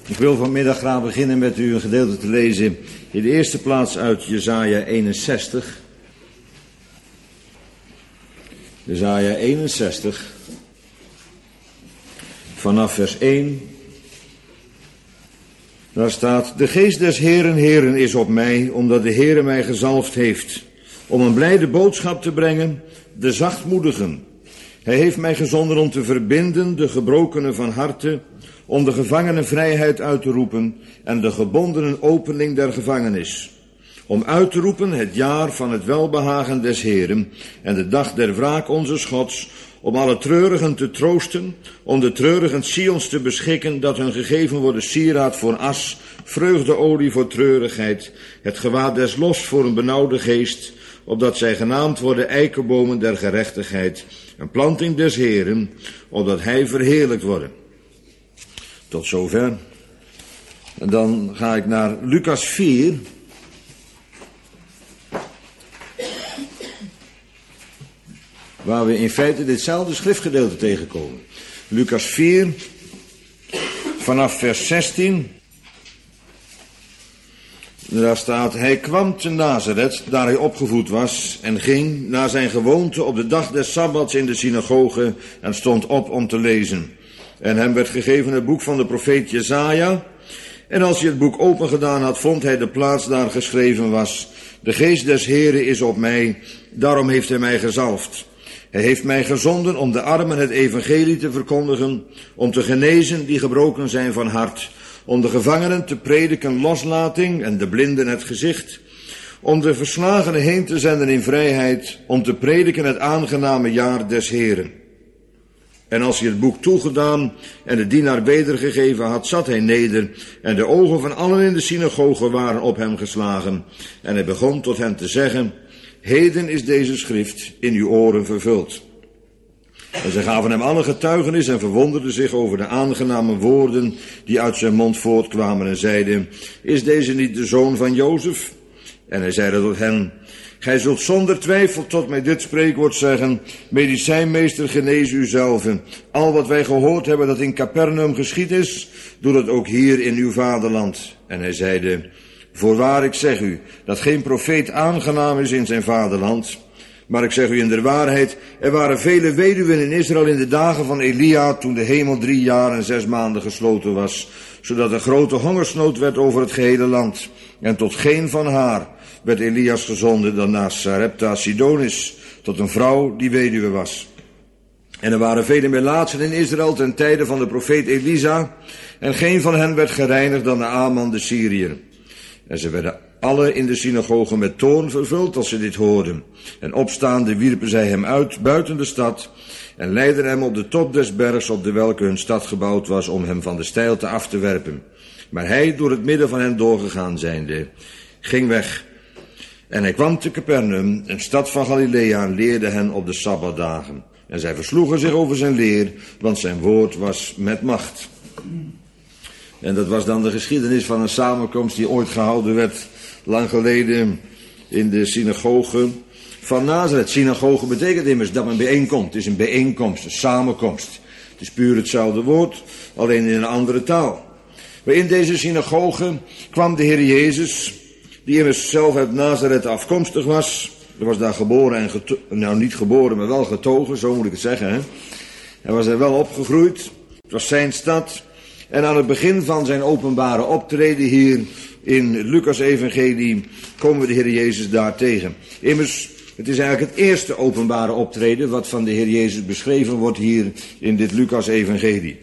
Ik wil vanmiddag graag beginnen met u een gedeelte te lezen. In de eerste plaats uit Jesaja 61. Jesaja 61. Vanaf vers 1. Daar staat: De geest des Heeren is op mij, omdat de Heere mij gezalfd heeft, om een blijde boodschap te brengen, de zachtmoedigen. Hij heeft mij gezonden om te verbinden de gebrokenen van harte, om de gevangenen vrijheid uit te roepen en de gebondenen opening der gevangenis. Om uit te roepen het jaar van het welbehagen des Heeren en de dag der wraak onzes Gods, om alle treurigen te troosten, om de treurigen Sions te beschikken, dat hun gegeven worden sieraad voor as, vreugdeolie voor treurigheid, het gewaad des los voor een benauwde geest, opdat zij genaamd worden eikenbomen der gerechtigheid, een planting des Heeren, opdat hij verheerlijkt worden. Tot zover. En dan ga ik naar Lucas 4. Waar we in feite ditzelfde schriftgedeelte tegenkomen. Lucas 4, vanaf vers 16. Daar staat: Hij kwam te Nazareth, daar hij opgevoed was, en ging naar zijn gewoonte op de dag des Sabbats in de synagoge en stond op om te lezen. En hem werd gegeven het boek van de profeet Jesaja. En als hij het boek open gedaan had, vond hij de plaats daar geschreven was: De geest des Heeren is op mij, daarom heeft hij mij gezalfd. Hij heeft mij gezonden om de armen het evangelie te verkondigen, om te genezen die gebroken zijn van hart, om de gevangenen te prediken loslating en de blinden het gezicht, om de verslagenen heen te zenden in vrijheid, om te prediken het aangename jaar des Heeren. En als hij het boek toegedaan en de dienaar wedergegeven had, zat hij neder, en de ogen van allen in de synagoge waren op hem geslagen. En hij begon tot hen te zeggen: Heden is deze schrift in uw oren vervuld. En zij gaven hem alle getuigenis en verwonderden zich over de aangename woorden die uit zijn mond voortkwamen en zeiden: Is deze niet de zoon van Jozef? En hij zeide tot hen: Gij zult zonder twijfel tot mij dit spreekwoord zeggen: Medicijnmeester, genees u zelven. Al wat wij gehoord hebben dat in Capernaum geschied is, doe dat ook hier in uw vaderland. En hij zeide: Voorwaar, ik zeg u, dat geen profeet aangenaam is in zijn vaderland. Maar ik zeg u in de waarheid, er waren vele weduwen in Israël in de dagen van Elia, toen de hemel 3 jaar en 6 maanden gesloten was, zodat er grote hongersnood werd over het gehele land. En tot geen van haar werd Elias gezonden dan naast Sarepta Sidonis, tot een vrouw die weduwe was. En er waren vele melaatsen in Israël ten tijde van de profeet Elisa, en geen van hen werd gereinigd dan Naaman de Syriër. En ze werden alle in de synagoge met toorn vervuld als ze dit hoorden. En opstaande wierpen zij hem uit buiten de stad en leidden hem op de top des bergs op de welke hun stad gebouwd was, om hem van de steilte af te werpen. Maar hij, door het midden van hen doorgegaan zijnde, ging weg. En hij kwam te Capernaum, een stad van Galilea, en leerde hen op de Sabbatdagen. En zij versloegen zich over zijn leer, want zijn woord was met macht. En dat was dan de geschiedenis van een samenkomst die ooit gehouden werd, lang geleden, in de synagoge van Nazareth. Synagoge betekent immers dat men bijeenkomt. Het is een bijeenkomst, een samenkomst. Het is puur hetzelfde woord, alleen in een andere taal. Maar in deze synagoge kwam de Heer Jezus, die immers zelf uit Nazareth afkomstig was. Hij was daar geboren en niet geboren, maar wel getogen, zo moet ik het zeggen. Hè? Hij was er wel opgegroeid. Het was zijn stad. En aan het begin van zijn openbare optreden hier in het Lucas-evangelie komen we de Heer Jezus daar tegen. Immers, het is eigenlijk het eerste openbare optreden wat van de Heer Jezus beschreven wordt hier in dit Lucas-evangelie.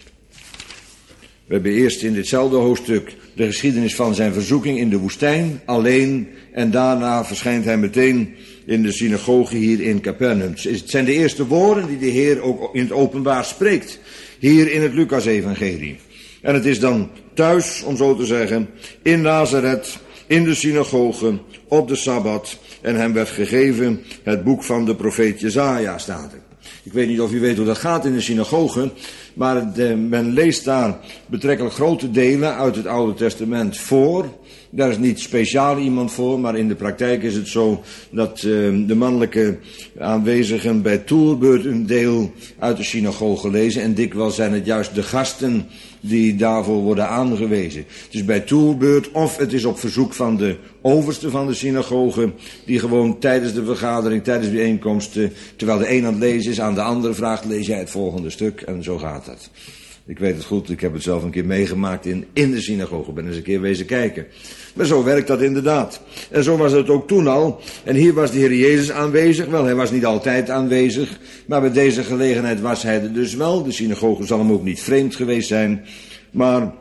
We hebben eerst in ditzelfde hoofdstuk de geschiedenis van zijn verzoeking in de woestijn, alleen, en daarna verschijnt hij meteen in de synagoge hier in Capernaum. Het zijn de eerste woorden die de Heer ook in het openbaar spreekt, hier in het Lucas-evangelie. En het is dan thuis, om zo te zeggen, in Nazareth, in de synagoge, op de Sabbat, en hem werd gegeven het boek van de profeet Jesaja, staat er. Ik weet niet of u weet hoe dat gaat in de synagoge, maar men leest daar betrekkelijk grote delen uit het Oude Testament voor, Daar is niet speciaal iemand voor, maar in de praktijk is het zo dat de mannelijke aanwezigen bij toerbeurt een deel uit de synagoge lezen. En dikwijls zijn het juist de gasten die daarvoor worden aangewezen. Het is bij toerbeurt of het is op verzoek van de overste van de synagoge, die gewoon tijdens de vergadering, tijdens de bijeenkomst, terwijl de een aan het lezen is, aan de andere vraagt, lees jij het volgende stuk? En zo gaat dat. Ik weet het goed, ik heb het zelf een keer meegemaakt in de synagoge. Ben eens een keer wezen kijken. Maar zo werkt dat inderdaad. En zo was het ook toen al. En hier was de Heer Jezus aanwezig. Wel, hij was niet altijd aanwezig. Maar bij deze gelegenheid was hij er dus wel. De synagoge zal hem ook niet vreemd geweest zijn. Maar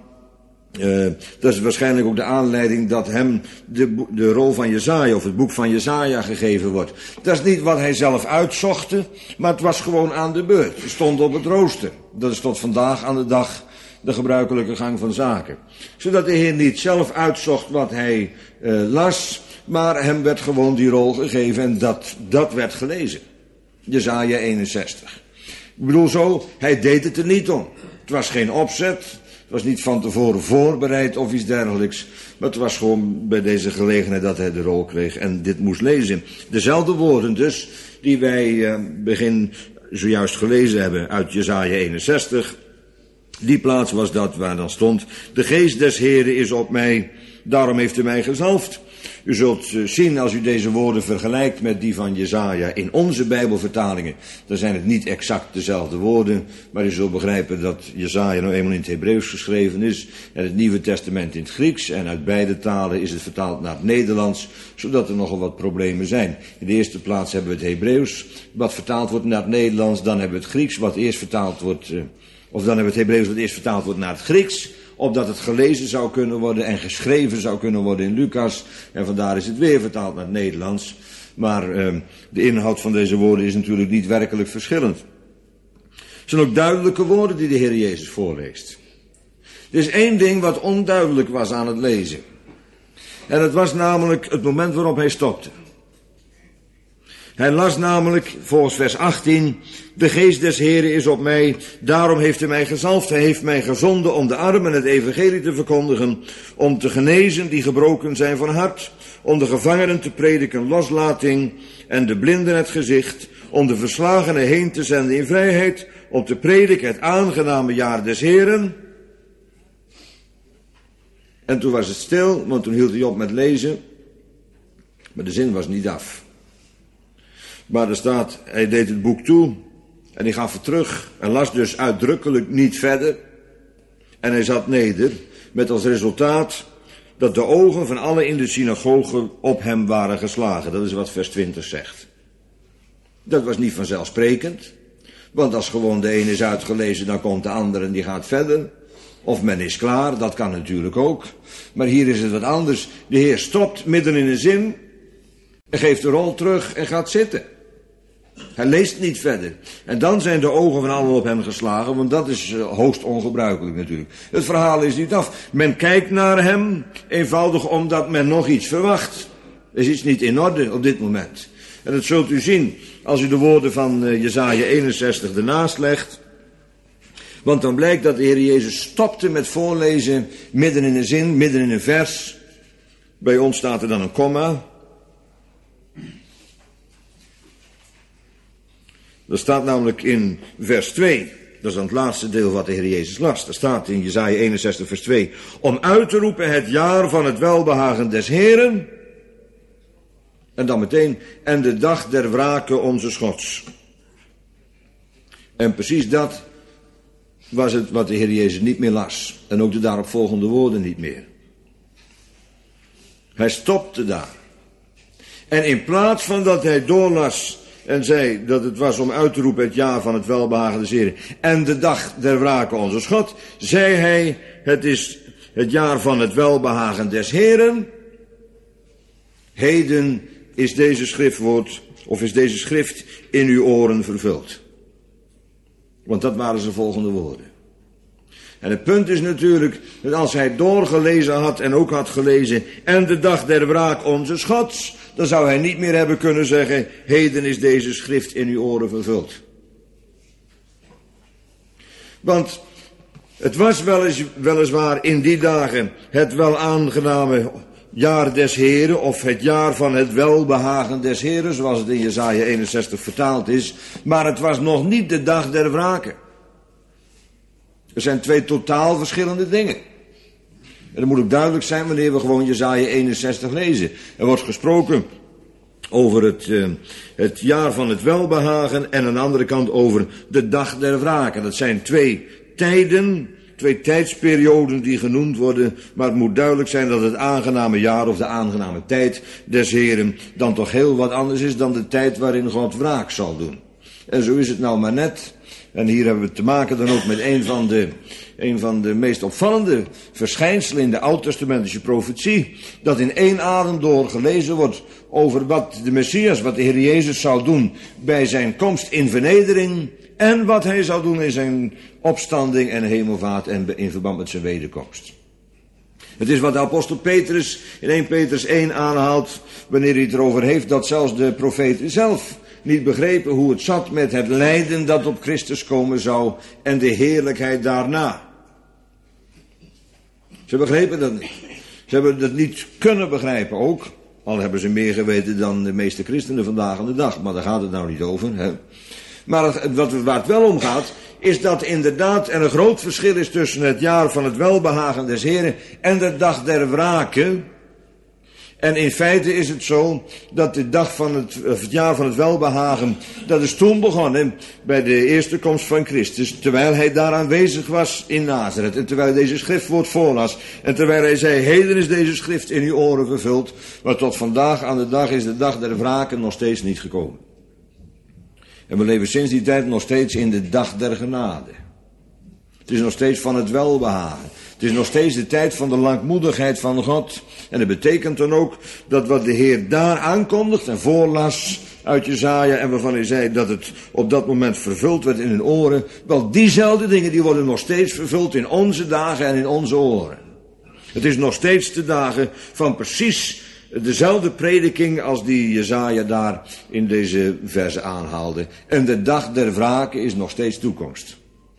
dat is waarschijnlijk ook de aanleiding dat hem de rol van Jesaja of het boek van Jesaja gegeven wordt. Dat is niet wat hij zelf uitzochte, maar het was gewoon aan de beurt. Het stond op het rooster. Dat is tot vandaag aan de dag de gebruikelijke gang van zaken. Zodat de Heer niet zelf uitzocht wat hij las, maar hem werd gewoon die rol gegeven en dat werd gelezen. Jesaja 61. Ik bedoel zo, hij deed het er niet om. Het was geen opzet. Het was niet van tevoren voorbereid of iets dergelijks. Maar het was gewoon bij deze gelegenheid dat hij de rol kreeg en dit moest lezen. Dezelfde woorden dus die wij begin zojuist gelezen hebben uit Jesaja 61. Die plaats was dat waar dan stond: de geest des Heren is op mij, daarom heeft hij mij gezalfd. U zult zien als u deze woorden vergelijkt met die van Jesaja in onze Bijbelvertalingen, dan zijn het niet exact dezelfde woorden, maar u zult begrijpen dat Jesaja nou eenmaal in het Hebreeuws geschreven is en het Nieuwe Testament in het Grieks, en uit beide talen is het vertaald naar het Nederlands, zodat er nogal wat problemen zijn. In de eerste plaats hebben we het Hebreeuws, wat vertaald wordt naar het Nederlands, dan hebben we het Grieks, wat eerst vertaald wordt, of dan hebben we het Hebreeuws wat eerst vertaald wordt naar het Grieks, opdat het gelezen zou kunnen worden en geschreven zou kunnen worden in Lucas. En vandaar is het weer vertaald naar het Nederlands. Maar de inhoud van deze woorden is natuurlijk niet werkelijk verschillend. Het zijn ook duidelijke woorden die de Heer Jezus voorleest. Er is één ding wat onduidelijk was aan het lezen. En dat was namelijk het moment waarop hij stopte. Hij las namelijk, volgens vers 18, de geest des Heren is op mij, daarom heeft hij mij gezalfd, hij heeft mij gezonden om de armen het evangelie te verkondigen, om te genezen die gebroken zijn van hart, om de gevangenen te prediken loslating en de blinden het gezicht, om de verslagenen heen te zenden in vrijheid, om te prediken het aangename jaar des Heren. En toen was het stil, want toen hield hij op met lezen, maar de zin was niet af. Maar er staat, hij deed het boek toe en hij gaf het terug en las dus uitdrukkelijk niet verder. En hij zat neder met als resultaat dat de ogen van allen in de synagoge op hem waren geslagen. Dat is wat vers 20 zegt. Dat was niet vanzelfsprekend, want als gewoon de ene is uitgelezen, dan komt de andere en die gaat verder. Of men is klaar, dat kan natuurlijk ook. Maar hier is het wat anders. De Heer stopt midden in een zin en geeft de rol terug en gaat zitten. Hij leest niet verder. En dan zijn de ogen van allen op hem geslagen, want dat is hoogst ongebruikelijk natuurlijk. Het verhaal is niet af. Men kijkt naar hem, eenvoudig omdat men nog iets verwacht. Er is iets niet in orde op dit moment. En dat zult u zien als u de woorden van Jesaja 61 ernaast legt. Want dan blijkt dat de Heer Jezus stopte met voorlezen midden in een zin, midden in een vers. Bij ons staat er dan een komma. Dat staat namelijk in vers 2. Dat is dan het laatste deel wat de Heer Jezus las. Dat staat in Jesaja 61 vers 2. Om uit te roepen het jaar van het welbehagen des Heren. En dan meteen, en de dag der wrake onze Gods. En precies dat was het wat de Heer Jezus niet meer las. En ook de daaropvolgende woorden niet meer. Hij stopte daar. En in plaats van dat hij doorlas en zei dat het was om uit te roepen het jaar van het welbehagen des Heren en de dag der wrake onze God, zei hij, het is het jaar van het welbehagen des Heren. Heden is deze schriftwoord, of is deze schrift in uw oren vervuld. Want dat waren zijn volgende woorden. En het punt is natuurlijk dat als hij doorgelezen had en ook had gelezen en de dag der wraak onze Gods, dan zou hij niet meer hebben kunnen zeggen, heden is deze schrift in uw oren vervuld. Want het was weliswaar in die dagen het wel aangename jaar des Heren of het jaar van het welbehagen des Heren, zoals het in Jesaja 61 vertaald is. Maar het was nog niet de dag der wraken. Er zijn twee totaal verschillende dingen. En dat moet ook duidelijk zijn wanneer we gewoon Jesaja 61 lezen. Er wordt gesproken over het jaar van het welbehagen en aan de andere kant over de dag der wraken. Dat zijn twee tijden, twee tijdsperioden die genoemd worden, maar het moet duidelijk zijn dat het aangename jaar of de aangename tijd des Heren dan toch heel wat anders is dan de tijd waarin God wraak zal doen. En zo is het nou maar net. En hier hebben we te maken dan ook met een van de meest opvallende verschijnselen in de oud-testamentische profetie, dat in één adem door gelezen wordt over wat de Messias, wat de Heer Jezus zou doen bij zijn komst in vernedering en wat hij zou doen in zijn opstanding en hemelvaart en in verband met zijn wederkomst. Het is wat de apostel Petrus in 1 Petrus 1 aanhaalt wanneer hij het erover heeft dat zelfs de profeten zelf niet begrepen hoe het zat met het lijden dat op Christus komen zou en de heerlijkheid daarna. Ze begrepen dat niet. Ze hebben dat niet kunnen begrijpen ook, al hebben ze meer geweten dan de meeste christenen vandaag aan de dag, maar daar gaat het nou niet over. Hè. Maar waar het wel om gaat, is dat inderdaad er een groot verschil is tussen het jaar van het welbehagen des Heren en de dag der wraken. En in feite is het zo dat de dag van het jaar van het welbehagen, dat is toen begonnen bij de eerste komst van Christus, terwijl hij daar aanwezig was in Nazareth en terwijl hij deze schriftwoord voorlas en terwijl hij zei, heden is deze schrift in uw oren vervuld, maar tot vandaag aan de dag is de dag der wraken nog steeds niet gekomen. En we leven sinds die tijd nog steeds in de dag der genade. Het is nog steeds van het welbehagen. Het is nog steeds de tijd van de langmoedigheid van God. En dat betekent dan ook dat wat de Heer daar aankondigt en voorlas uit Jesaja en waarvan hij zei dat het op dat moment vervuld werd in hun oren. Wel, diezelfde dingen die worden nog steeds vervuld in onze dagen en in onze oren. Het is nog steeds de dagen van precies dezelfde prediking als die Jesaja daar in deze verse aanhaalde. En de dag der wraken is nog steeds toekomst.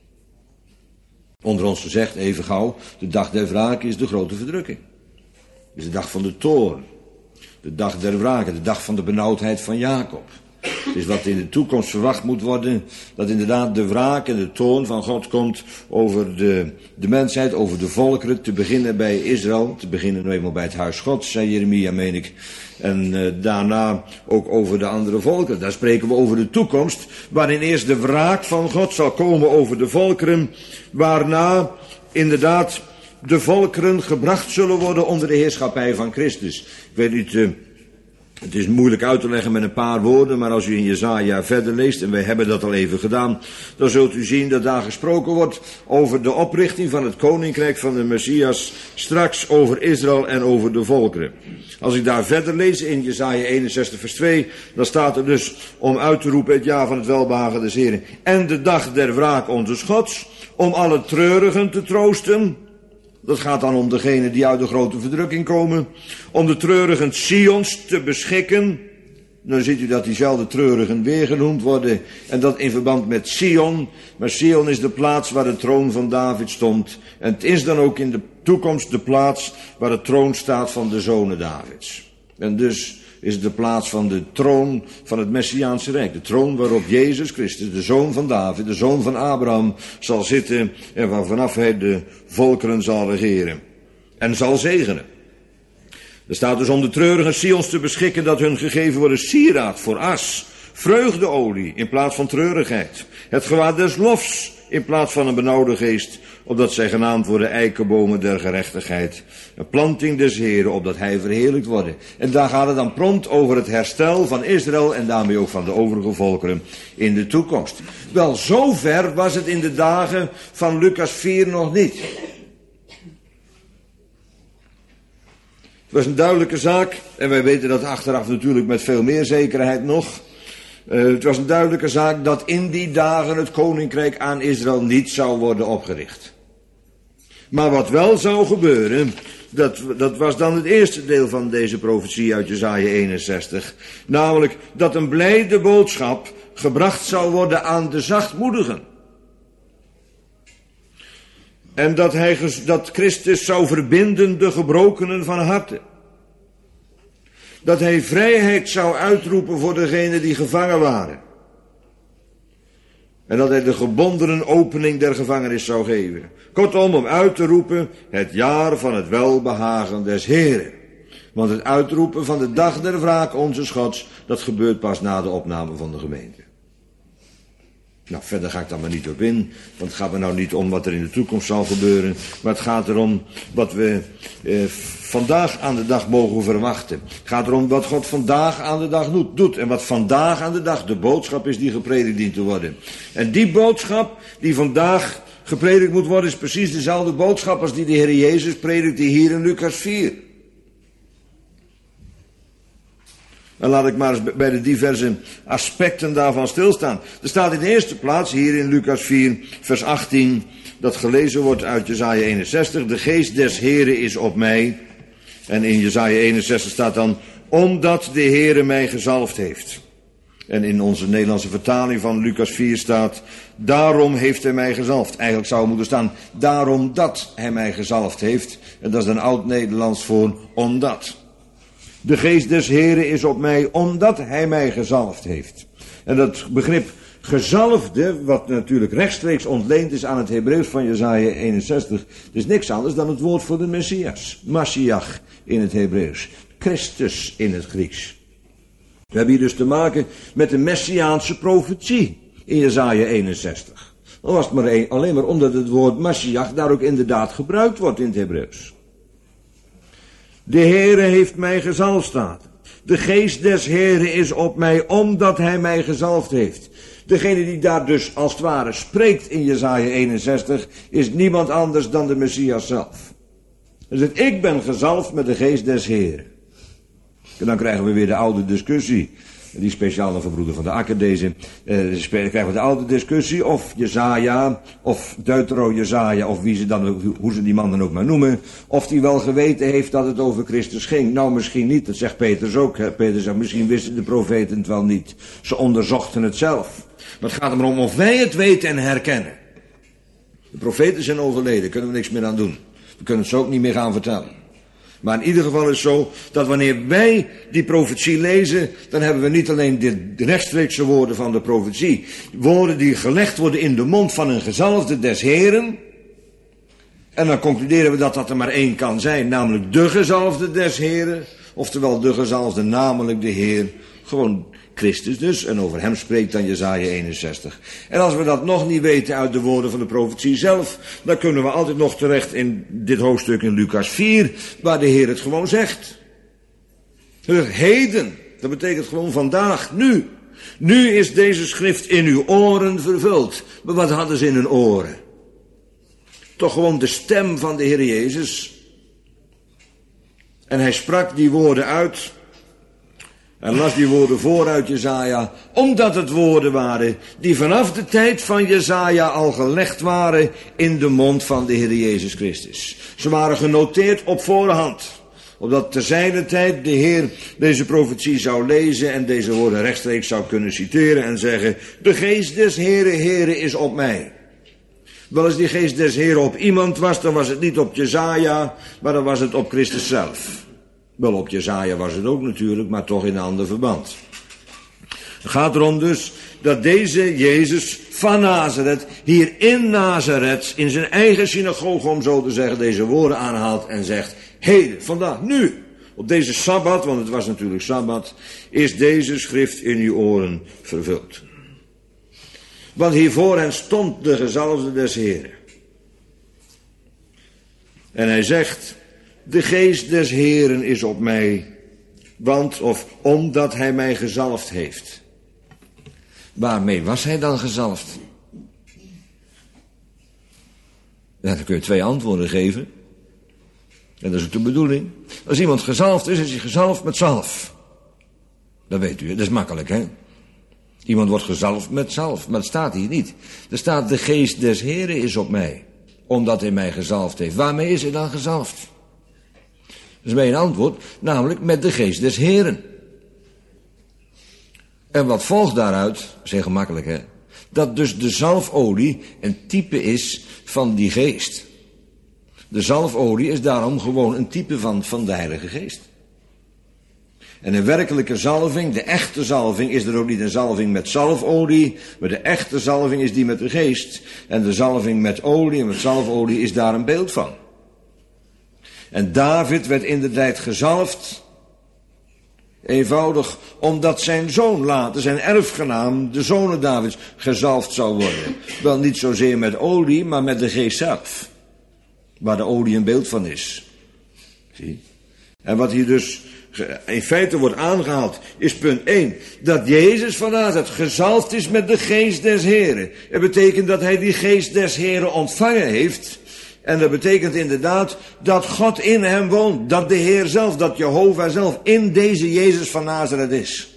Onder ons gezegd, even gauw, de dag der wraken is de grote verdrukking. Het is de dag van de toorn. De dag der wraken, de dag van de benauwdheid van Jacob. Het is wat in de toekomst verwacht moet worden, dat inderdaad de wraak en de toorn van God komt over de mensheid, over de volkeren, te beginnen bij Israël, te beginnen nu eenmaal bij het huis Gods, zei Jeremia, meen ik. En daarna ook over de andere volkeren. Daar spreken we over de toekomst, waarin eerst de wraak van God zal komen over de volkeren, waarna inderdaad de volkeren gebracht zullen worden onder de heerschappij van Christus. Ik weet niet, het is moeilijk uit te leggen met een paar woorden, maar als u in Jesaja verder leest, en wij hebben dat al even gedaan, dan zult u zien dat daar gesproken wordt over de oprichting van het koninkrijk van de Messias, straks over Israël en over de volkeren. Als ik daar verder lees in Jesaja 61 vers 2, dan staat er dus om uit te roepen het jaar van het welbehagen des Heren en de dag der wraak onze Gods, om alle treurigen te troosten. Dat gaat dan om degenen die uit de grote verdrukking komen. Om de treurigen Sions te beschikken. Dan ziet u dat diezelfde treurigen weer genoemd worden. En dat in verband met Sion. Maar Sion is de plaats waar de troon van David stond. En het is dan ook in de toekomst de plaats waar de troon staat van de zonen Davids. En dus is het de plaats van de troon van het Messiaanse Rijk. De troon waarop Jezus Christus, de zoon van David, de zoon van Abraham, zal zitten en waarvanaf hij de volkeren zal regeren. En zal zegenen. Er staat dus om de treurige Sions te beschikken dat hun gegeven worden sieraad voor as, vreugdeolie in plaats van treurigheid, het gewaad des lofs in plaats van een benauwde geest, opdat zij genaamd worden eikenbomen der gerechtigheid, een planting des Heren, opdat hij verheerlijkt worden. En daar gaat het dan prompt over het herstel van Israël en daarmee ook van de overige volkeren in de toekomst. Wel, zover was het in de dagen van Lucas 4 nog niet. Het was een duidelijke zaak, en wij weten dat achteraf natuurlijk met veel meer zekerheid nog. Het was een duidelijke zaak dat in die dagen het koninkrijk aan Israël niet zou worden opgericht. Maar wat wel zou gebeuren, dat was dan het eerste deel van deze profetie uit Jesaja 61. Namelijk dat een blijde boodschap gebracht zou worden aan de zachtmoedigen. En dat Christus zou verbinden de gebrokenen van harte. dat hij vrijheid zou uitroepen voor degenen die gevangen waren. En dat hij de gebondenen opening der gevangenis zou geven. Kortom, om uit te roepen het jaar van het welbehagen des Heren. Want het uitroepen van de dag der wraak onze Gods, dat gebeurt pas na de opname van de gemeente. Nou, verder ga ik daar maar niet op in, want het gaat me nou niet om wat er in de toekomst zal gebeuren, maar het gaat erom wat we vandaag aan de dag mogen verwachten. Het gaat erom wat God vandaag aan de dag doet en wat vandaag aan de dag de boodschap is die gepredikt dient te worden. En die boodschap die vandaag gepredikt moet worden is precies dezelfde boodschap als die de Heer Jezus predikte hier in Lucas 4. En laat ik maar eens bij de diverse aspecten daarvan stilstaan. Er staat in de eerste plaats hier in Lucas 4, vers 18, dat gelezen wordt uit Jesaja 61. De geest des Heren is op mij. En in Jesaja 61 staat dan, omdat de Heere mij gezalfd heeft. En in onze Nederlandse vertaling van Lucas 4 staat, daarom heeft hij mij gezalfd. Eigenlijk zou er moeten staan, daarom dat hij mij gezalfd heeft. En dat is een oud-Nederlands voor omdat. De geest des Heren is op mij, omdat hij mij gezalfd heeft. En dat begrip gezalfde, wat natuurlijk rechtstreeks ontleend is aan het Hebreeuws van Jesaja 61, is niks anders dan het woord voor de Messias. Mashiach in het Hebreeuws. Christus in het Grieks. We hebben hier dus te maken met de Messiaanse profetie in Jesaja 61. Dan was het maar alleen maar omdat het woord Mashiach daar ook inderdaad gebruikt wordt in het Hebreeuws. De Heere heeft mij gezalfd, staat. De geest des Heeren is op mij, omdat hij mij gezalfd heeft. Degene die daar dus als het ware spreekt in Jesaja 61 is niemand anders dan de Messias zelf. Hij zegt, ik ben gezalfd met de geest des Heeren. En dan krijgen we weer de oude discussie. Die speciaal van broeder van de Akker deze. Krijgen we de oude discussie of Jesaja of Deutero-Jesaja of wie ze dan, hoe ze die man dan ook maar noemen. Of die wel geweten heeft dat het over Christus ging. Nou misschien niet, dat zegt Petrus ook. Petrus zegt misschien wisten de profeten het wel niet. Ze onderzochten het zelf. Maar het gaat erom of wij het weten en herkennen. De profeten zijn overleden, kunnen we niks meer aan doen. We kunnen het ze ook niet meer gaan vertellen. Maar in ieder geval is het zo dat wanneer wij die profetie lezen, dan hebben we niet alleen de rechtstreekse woorden van de profetie. Woorden die gelegd worden in de mond van een gezalfde des Heren. En dan concluderen we dat dat er maar één kan zijn, namelijk de gezalfde des Heren. Oftewel de gezalfde, namelijk de Heer. Gewoon Christus dus. En over hem spreekt dan Jesaja 61. En als we dat nog niet weten uit de woorden van de profetie zelf, dan kunnen we altijd nog terecht in dit hoofdstuk in Lucas 4, waar de Heer het gewoon zegt. Hij zegt heden, dat betekent gewoon vandaag, nu. Nu is deze schrift in uw oren vervuld. Maar wat hadden ze in hun oren? Toch gewoon de stem van de Heer Jezus. En hij sprak die woorden uit. En las die woorden voor uit Jesaja, omdat het woorden waren die vanaf de tijd van Jesaja al gelegd waren in de mond van de Heer Jezus Christus. Ze waren genoteerd op voorhand, opdat te zijner tijd de Heer deze profetie zou lezen en deze woorden rechtstreeks zou kunnen citeren en zeggen, de geest des Heren is op mij. Wel als die geest des Heren op iemand was, dan was het niet op Jesaja, maar dan was het op Christus zelf. Wel, op Jesaja was het ook natuurlijk, maar toch in een ander verband. Het gaat erom dus dat deze Jezus van Nazareth, hier in Nazareth, in zijn eigen synagoge, om zo te zeggen, deze woorden aanhaalt en zegt, heden, vandaag, nu, op deze Sabbat, want het was natuurlijk Sabbat, is deze schrift in uw oren vervuld. Want hiervoor hen stond de gezalfde des Heren. En hij zegt, de geest des Heren is op mij, want of omdat hij mij gezalfd heeft. Waarmee was hij dan gezalfd? Ja, dan kun je 2 antwoorden geven. En dat is ook de bedoeling. Als iemand gezalfd is hij gezalfd met zalf. Dat weet u, dat is makkelijk, hè? Iemand wordt gezalfd met zalf, maar dat staat hier niet. Er staat, de geest des Heren is op mij, omdat hij mij gezalfd heeft. Waarmee is hij dan gezalfd? Dat is mijn antwoord, namelijk met de geest des Heren. En wat volgt daaruit, zeg gemakkelijk hè, dat dus de zalfolie een type is van die geest. De zalfolie is daarom gewoon een type van de Heilige Geest. En een werkelijke zalving, de echte zalving, is er ook niet een zalving met zalfolie, maar de echte zalving is die met de geest. En de zalving met olie en met zalfolie is daar een beeld van. En David werd inderdaad gezalfd, eenvoudig omdat zijn zoon later, zijn erfgenaam, de zonen Davids, gezalfd zou worden. Wel niet zozeer met olie, maar met de geest zelf, waar de olie een beeld van is. Zie? En wat hier dus in feite wordt aangehaald, is punt 1. Dat Jezus van Nazareth gezalfd is met de geest des Heren. Het betekent dat hij die geest des Heren ontvangen heeft. En dat betekent inderdaad dat God in hem woont. Dat de Heer zelf, dat Jehovah zelf in deze Jezus van Nazareth is.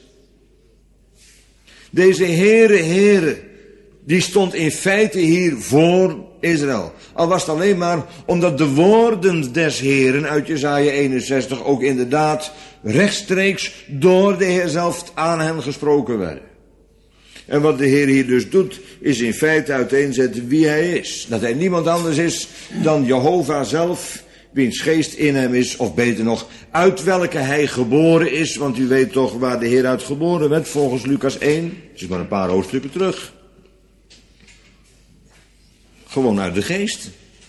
Deze Heere, die stond in feite hier voor Israël. Al was het alleen maar omdat de woorden des Heeren uit Jesaja 61 ook inderdaad rechtstreeks door de Heer zelf aan hen gesproken werden. En wat de Heer hier dus doet, is in feite uiteenzetten wie hij is. Dat hij niemand anders is dan Jehovah zelf, wiens geest in hem is, of beter nog, uit welke hij geboren is. Want u weet toch waar de Heer uit geboren werd, volgens Lucas 1. Het is maar een paar hoofdstukken terug. Gewoon uit de geest.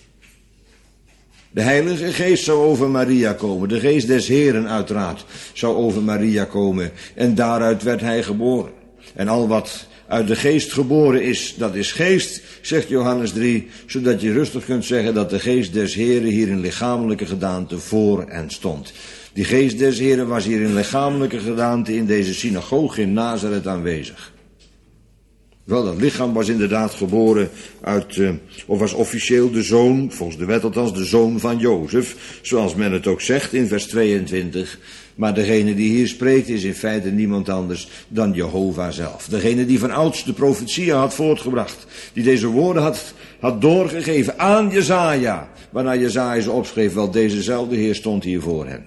De Heilige Geest zou over Maria komen. De geest des Heren uiteraard zou over Maria komen. En daaruit werd hij geboren. En al wat uit de geest geboren is, dat is geest, zegt Johannes 3, zodat je rustig kunt zeggen dat de geest des Heren hier in lichamelijke gedaante voor hen stond. Die geest des Heren was hier in lichamelijke gedaante in deze synagoge in Nazareth aanwezig. Wel, dat lichaam was inderdaad geboren uit, of was officieel de zoon, volgens de wet althans, de zoon van Jozef, zoals men het ook zegt in vers 22. Maar degene die hier spreekt is in feite niemand anders dan Jehovah zelf. Degene die van ouds de profetieën had voortgebracht, die deze woorden had doorgegeven aan Jesaja, waarna Jesaja ze opschreef, wel dezezelfde Heer stond hier voor hen.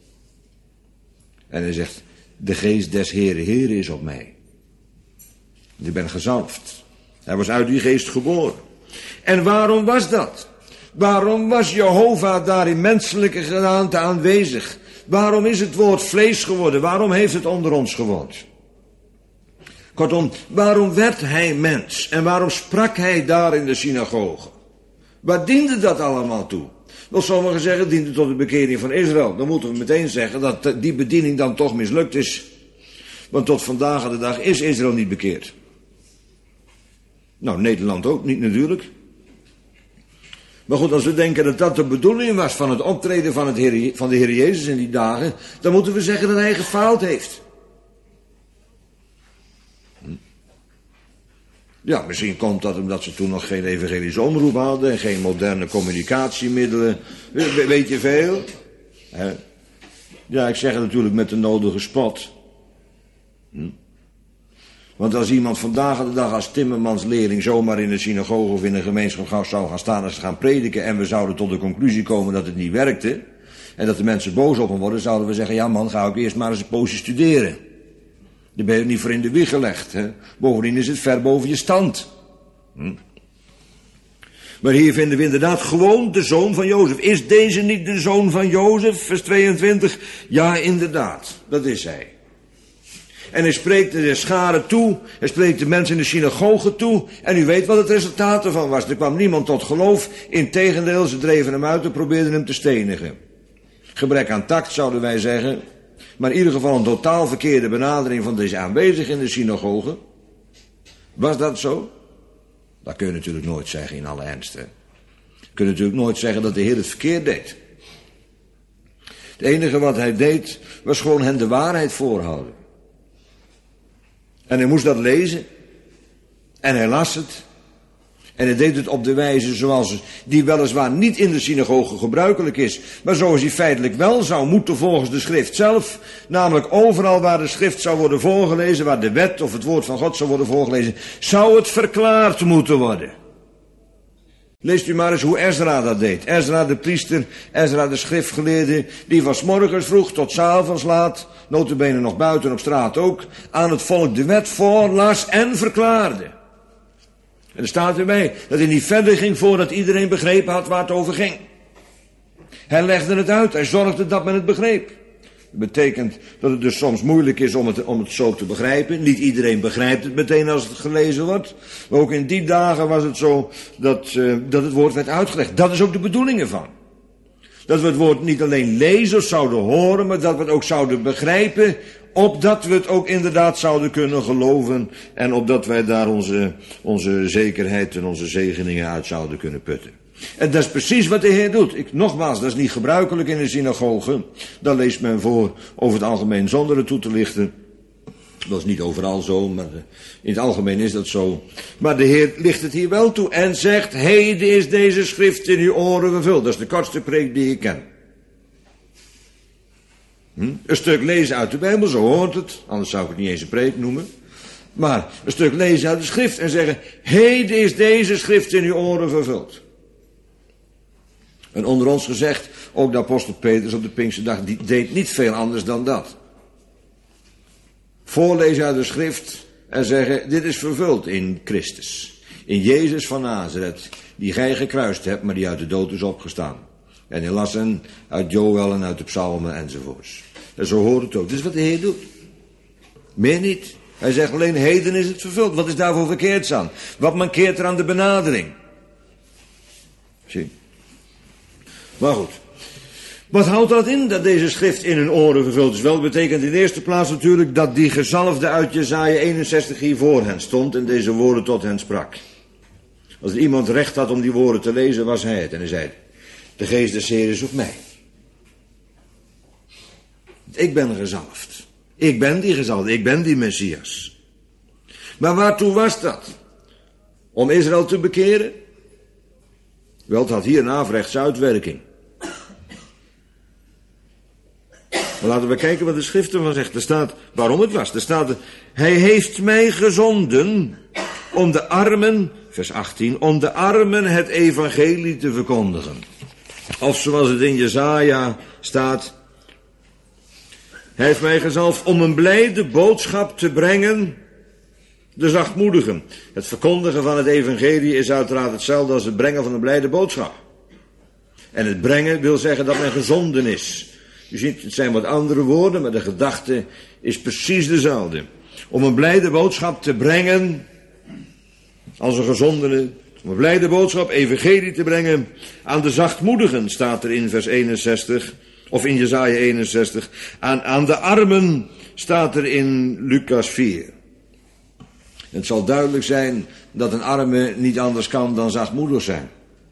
En hij zegt, de geest des Heren is op mij. Ik ben gezalfd. Hij was uit die geest geboren. En waarom was dat? Waarom was Jehovah daar in menselijke gedaante aanwezig? Waarom is het woord vlees geworden? Waarom heeft het onder ons gewoond? Kortom, waarom werd hij mens? En waarom sprak hij daar in de synagoge? Waar diende dat allemaal toe? Wel, sommigen zeggen, het diende tot de bekering van Israël. Dan moeten we meteen zeggen dat die bediening dan toch mislukt is. Want tot vandaag aan de dag is Israël niet bekeerd. Nou, Nederland ook niet natuurlijk. Maar goed, als we denken dat dat de bedoeling was van het optreden van de Heer Jezus in die dagen, dan moeten we zeggen dat hij gefaald heeft. Ja, misschien komt dat omdat ze toen nog geen evangelische omroep hadden en geen moderne communicatiemiddelen. Weet je veel? Ja, ik zeg het natuurlijk met de nodige spot. Want als iemand vandaag de dag als timmermansleerling zomaar in de synagoge of in een gemeenschap zou gaan staan en ze gaan prediken en we zouden tot de conclusie komen dat het niet werkte en dat de mensen boos op hem worden, zouden we zeggen, ja man, ga ook eerst maar eens een poosje studeren. Daar ben je niet voor in de wieg gelegd. Hè? Bovendien is het ver boven je stand. Maar hier vinden we inderdaad gewoon de zoon van Jozef. Is deze niet de zoon van Jozef? Vers 22. Ja, inderdaad, dat is hij. En hij spreekt de scharen toe, hij spreekt de mensen in de synagoge toe. En u weet wat het resultaat ervan was. Er kwam niemand tot geloof. Integendeel, ze dreven hem uit en probeerden hem te stenigen. Gebrek aan tact, zouden wij zeggen. Maar in ieder geval een totaal verkeerde benadering van deze aanwezigen in de synagoge. Was dat zo? Dat kun je natuurlijk nooit zeggen in alle ernst. Hè? Je kunt natuurlijk nooit zeggen dat de Heer het verkeerd deed. Het enige wat hij deed, was gewoon hen de waarheid voorhouden. En hij moest dat lezen. En hij las het. En hij deed het op de wijze zoals die weliswaar niet in de synagoge gebruikelijk is, maar zoals hij feitelijk wel zou moeten volgens de schrift zelf. Namelijk overal waar de schrift zou worden voorgelezen, waar de wet of het woord van God zou worden voorgelezen, zou het verklaard moeten worden. Leest u maar eens hoe Ezra dat deed. Ezra de priester, Ezra de schriftgeleerde, die van 's morgens vroeg tot 's avonds laat, nota bene nog buiten op straat ook, aan het volk de wet voorlas en verklaarde. En er staat erbij dat hij niet verder ging voordat iedereen begrepen had waar het over ging. Hij legde het uit, hij zorgde dat men het begreep. Dat betekent dat het dus soms moeilijk is om het zo te begrijpen. Niet iedereen begrijpt het meteen als het gelezen wordt. Maar ook in die dagen was het zo dat het woord werd uitgelegd. Dat is ook de bedoeling ervan. Dat we het woord niet alleen lezen of zouden horen, maar dat we het ook zouden begrijpen, opdat we het ook inderdaad zouden kunnen geloven en opdat wij daar onze zekerheid en onze zegeningen uit zouden kunnen putten. En dat is precies wat de Heer doet. Nogmaals, dat is niet gebruikelijk in de synagoge. Dat leest men voor over het algemeen zonder het toe te lichten. Dat is niet overal zo, maar in het algemeen is dat zo. Maar de Heer licht het hier wel toe en zegt, heden is deze schrift in uw oren vervuld. Dat is de kortste preek die ik ken. Een stuk lezen uit de Bijbel, zo hoort het. Anders zou ik het niet eens een preek noemen. Maar een stuk lezen uit de schrift en zeggen, heden is deze schrift in uw oren vervuld. En onder ons gezegd, ook de apostel Petrus op de Pinksterdag, die deed niet veel anders dan dat. Voorlezen uit de schrift en zeggen, dit is vervuld in Christus. In Jezus van Nazareth, die gij gekruist hebt, maar die uit de dood is opgestaan. En hij las hen uit Joël en uit de psalmen enzovoorts. En zo hoort het ook. Dit is wat de Heer doet. Meer niet. Hij zegt alleen, heden is het vervuld. Wat is daarvoor verkeerd aan? Wat mankeert er aan de benadering? Zie. Maar goed. Wat houdt dat in, dat deze schrift in hun oren vervuld is? Wel, dat betekent in de eerste plaats natuurlijk dat die gezalfde uit Jesaja 61 hier voor hen stond en deze woorden tot hen sprak. Als er iemand recht had om die woorden te lezen, was hij het. En hij zei, de geest des Heeren is op mij. Ik ben gezalfd. Ik ben die gezalfde. Ik ben die Messias. Maar waartoe was dat? Om Israël te bekeren? Wel, het had hier een averechtse uitwerking. Maar laten we kijken wat de schrift ervan zegt. Er staat waarom het was. Er staat, hij heeft mij gezonden om de armen, vers 18, om de armen het evangelie te verkondigen. Of zoals het in Jesaja staat, hij heeft mij gezalfd om een blijde boodschap te brengen, de zachtmoedigen. Het verkondigen van het evangelie is uiteraard hetzelfde als het brengen van een blijde boodschap. En het brengen wil zeggen dat men gezonden is. U ziet, het zijn wat andere woorden, maar de gedachte is precies dezelfde. Om een blijde boodschap te brengen, als een gezondene, om een blijde boodschap, evangelie te brengen aan de zachtmoedigen, staat er in vers 61, of in Jesaja 61. Aan de armen staat er in Lucas 4. Het zal duidelijk zijn dat een arme niet anders kan dan zachtmoedig zijn.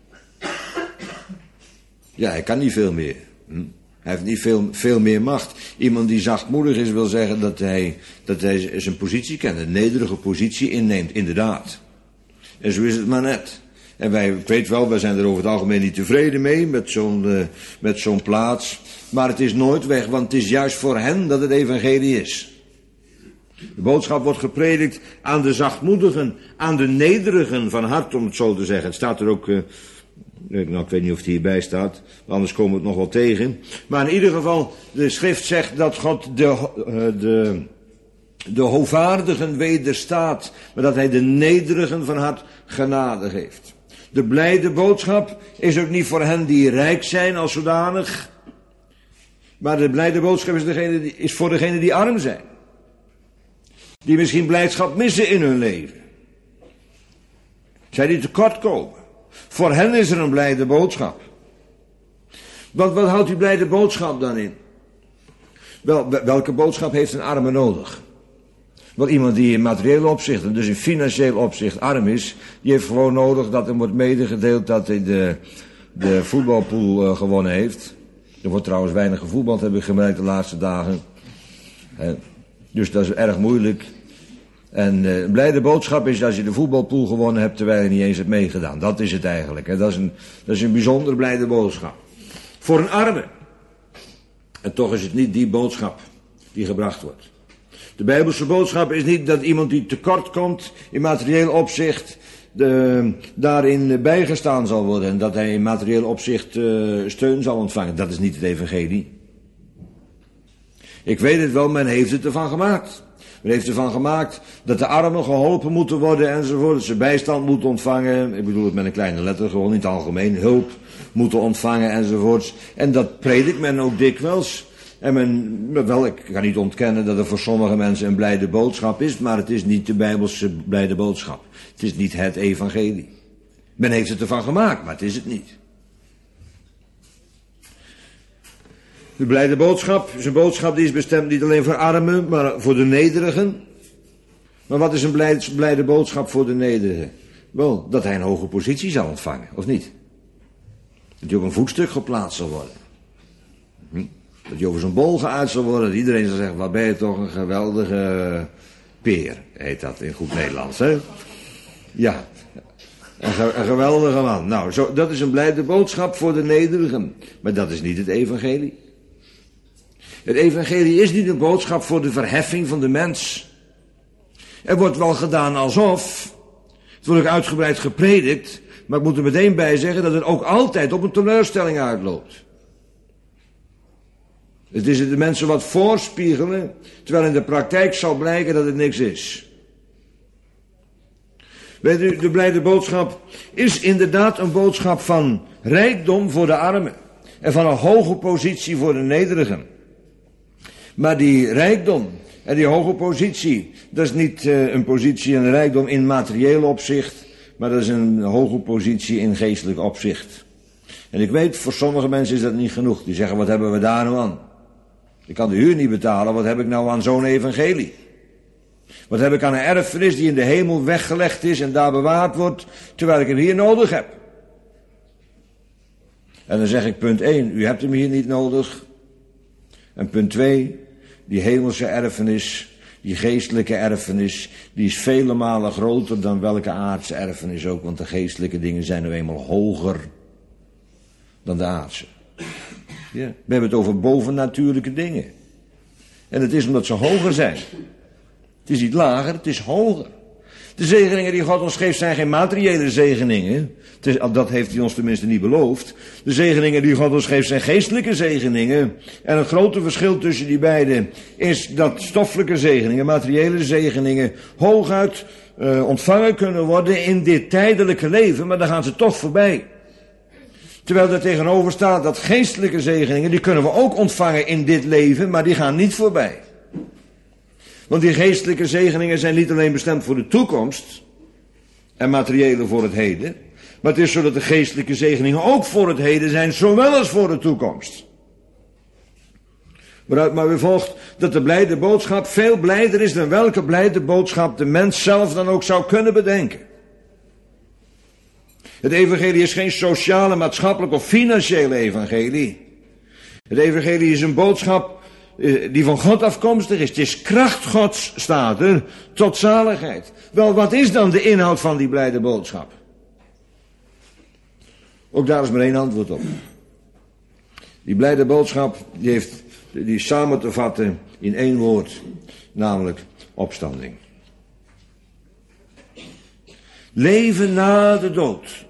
Ja, hij kan niet veel meer. Hij heeft niet veel meer macht. Iemand die zachtmoedig is wil zeggen dat hij zijn positie kent. Een nederige positie inneemt, inderdaad. En zo is het maar net. En ik weet wel, wij zijn er over het algemeen niet tevreden mee met zo'n plaats. Maar het is nooit weg, want het is juist voor hen dat het evangelie is. De boodschap wordt gepredikt aan de zachtmoedigen, aan de nederigen van hart, om het zo te zeggen. Het staat er ook, ik weet niet of het hierbij staat, anders komen we het nog wel tegen. Maar in ieder geval, de schrift zegt dat God de hoogvaardigen wederstaat, maar dat hij de nederigen van hart genade geeft. De blijde boodschap is ook niet voor hen die rijk zijn als zodanig, maar de blijde boodschap is voor degenen die arm zijn. Die misschien blijdschap missen in hun leven. Zij die tekort komen. Voor hen is er een blijde boodschap. Want wat houdt die blijde boodschap dan in? Wel, welke boodschap heeft een arme nodig? Wel, iemand die in materieel opzicht, en dus in financieel opzicht arm is, die heeft gewoon nodig dat er wordt medegedeeld dat hij de voetbalpool gewonnen heeft. Er wordt trouwens weinig gevoetbald, heb ik gemerkt de laatste dagen. Dus dat is erg moeilijk. En een blijde boodschap is als je de voetbalpool gewonnen hebt terwijl je niet eens hebt meegedaan. Dat is het eigenlijk. Hè. Dat is een bijzonder blijde boodschap. Voor een arme. En toch is het niet die boodschap die gebracht wordt. De Bijbelse boodschap is niet dat iemand die tekort komt in materieel opzicht daarin bijgestaan zal worden. En dat hij in materieel opzicht steun zal ontvangen. Dat is niet het evangelie. Ik weet het wel, men heeft het ervan gemaakt. Men heeft ervan gemaakt dat de armen geholpen moeten worden enzovoort. Dat ze bijstand moeten ontvangen. Ik bedoel het met een kleine letter, gewoon in het algemeen. Hulp moeten ontvangen enzovoorts. En dat predikt men ook dikwijls. En ik kan niet ontkennen dat er voor sommige mensen een blijde boodschap is, maar het is niet de Bijbelse blijde boodschap. Het is niet het evangelie. Men heeft het ervan gemaakt, maar het is het niet. De blijde boodschap is een boodschap die is bestemd niet alleen voor armen, maar voor de nederigen. Maar wat is een blijde boodschap voor de nederigen? Wel, dat hij een hoge positie zal ontvangen, of niet? Dat hij op een voetstuk geplaatst zal worden. Dat hij over zijn bol geuit zal worden. Dat iedereen zal zeggen, wat ben je toch een geweldige peer, heet dat in goed Nederlands, hè? Ja, een geweldige man. Nou, dat is een blijde boodschap voor de nederigen. Maar dat is niet het evangelie. Het evangelie is niet een boodschap voor de verheffing van de mens. Er wordt wel gedaan alsof. Het wordt ook uitgebreid gepredikt. Maar ik moet er meteen bij zeggen dat het ook altijd op een teleurstelling uitloopt. Het is de mensen wat voorspiegelen, terwijl in de praktijk zal blijken dat het niks is. Weet u, de blijde boodschap is inderdaad een boodschap van rijkdom voor de armen. En van een hoge positie voor de nederigen. Maar die rijkdom en die hoge positie, dat is niet een positie en een rijkdom in materieel opzicht, maar dat is een hoge positie in geestelijk opzicht. En ik weet, voor sommige mensen is dat niet genoeg. Die zeggen, wat hebben we daar nou aan? Ik kan de huur niet betalen, wat heb ik nou aan zo'n evangelie? Wat heb ik aan een erfenis die in de hemel weggelegd is en daar bewaard wordt, terwijl ik hem hier nodig heb? En dan zeg ik punt 1, u hebt hem hier niet nodig. En punt 2, die hemelse erfenis, die geestelijke erfenis, die is vele malen groter dan welke aardse erfenis ook, want de geestelijke dingen zijn nu eenmaal hoger dan de aardse. Ja, we hebben het over bovennatuurlijke dingen. En het is omdat ze hoger zijn. Het is niet lager, het is hoger. De zegeningen die God ons geeft zijn geen materiële zegeningen. Dat heeft hij ons tenminste niet beloofd. De zegeningen die God ons geeft zijn geestelijke zegeningen. En het grote verschil tussen die beiden is dat stoffelijke zegeningen, materiële zegeningen, hooguit ontvangen kunnen worden in dit tijdelijke leven, maar dan gaan ze toch voorbij. Terwijl er tegenover staat dat geestelijke zegeningen, die kunnen we ook ontvangen in dit leven, maar die gaan niet voorbij. Want die geestelijke zegeningen zijn niet alleen bestemd voor de toekomst en materiële voor het heden, maar het is zo dat de geestelijke zegeningen ook voor het heden zijn, zowel als voor de toekomst. Waaruit maar weer volgt dat de blijde boodschap veel blijder is dan welke blijde boodschap de mens zelf dan ook zou kunnen bedenken. Het evangelie is geen sociale, maatschappelijk of financiële evangelie. Het evangelie is een boodschap die van God afkomstig is. Het is kracht Gods, staat er, tot zaligheid. Wel, wat is dan de inhoud van die blijde boodschap? Ook daar is maar één antwoord op. Die blijde boodschap, die is samen te vatten in één woord, namelijk opstanding. Leven na de dood.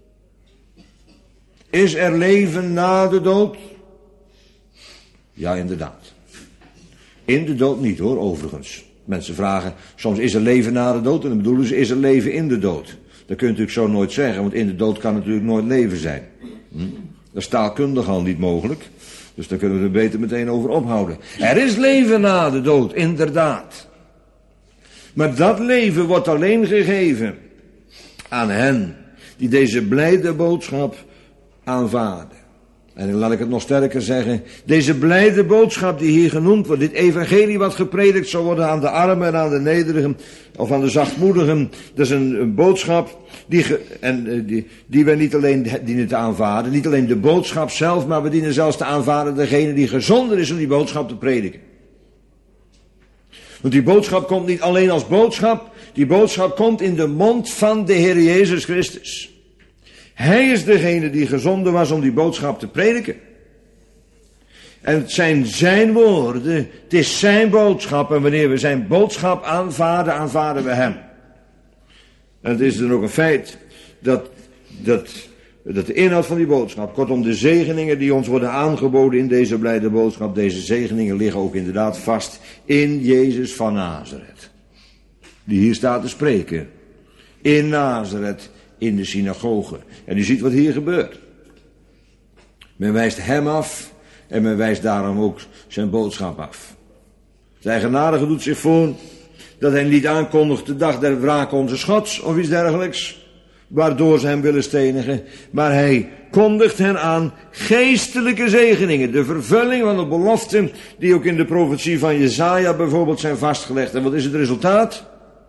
Is er leven na de dood? Ja, inderdaad. In de dood niet hoor, overigens. Mensen vragen, soms is er leven na de dood en dan bedoelen ze, is er leven in de dood? Dat kun je natuurlijk zo nooit zeggen, want in de dood kan natuurlijk nooit leven zijn. Dat is taalkundig al niet mogelijk, dus daar kunnen we er beter meteen over ophouden. Er is leven na de dood, inderdaad. Maar dat leven wordt alleen gegeven aan hen die deze blijde boodschap aanvaarden. En laat ik het nog sterker zeggen, deze blijde boodschap die hier genoemd wordt, dit evangelie wat gepredikt zal worden aan de armen en aan de nederigen, of aan de zachtmoedigen, dat is een boodschap die we niet alleen dienen te aanvaarden, niet alleen de boodschap zelf, maar we dienen zelfs te aanvaarden degene die gezonden is om die boodschap te prediken. Want die boodschap komt niet alleen als boodschap, die boodschap komt in de mond van de Heer Jezus Christus. Hij is degene die gezonden was om die boodschap te prediken. En het zijn zijn woorden, het is zijn boodschap. En wanneer we zijn boodschap aanvaarden, aanvaarden we hem. En het is dan ook een feit dat de inhoud van die boodschap, kortom de zegeningen die ons worden aangeboden in deze blijde boodschap, deze zegeningen liggen ook inderdaad vast in Jezus van Nazareth. Die hier staat te spreken. In Nazareth. In de synagoge. En u ziet wat hier gebeurt. Men wijst hem af En men wijst daarom ook zijn boodschap af. De eigenaardige doet zich voor dat hij niet aankondigt de dag der wraak onze Gods of iets dergelijks, waardoor ze hem willen stenigen, maar hij kondigt hen aan geestelijke zegeningen, de vervulling van de beloften die ook in de profetie van Jesaja bijvoorbeeld zijn vastgelegd. En wat is het resultaat?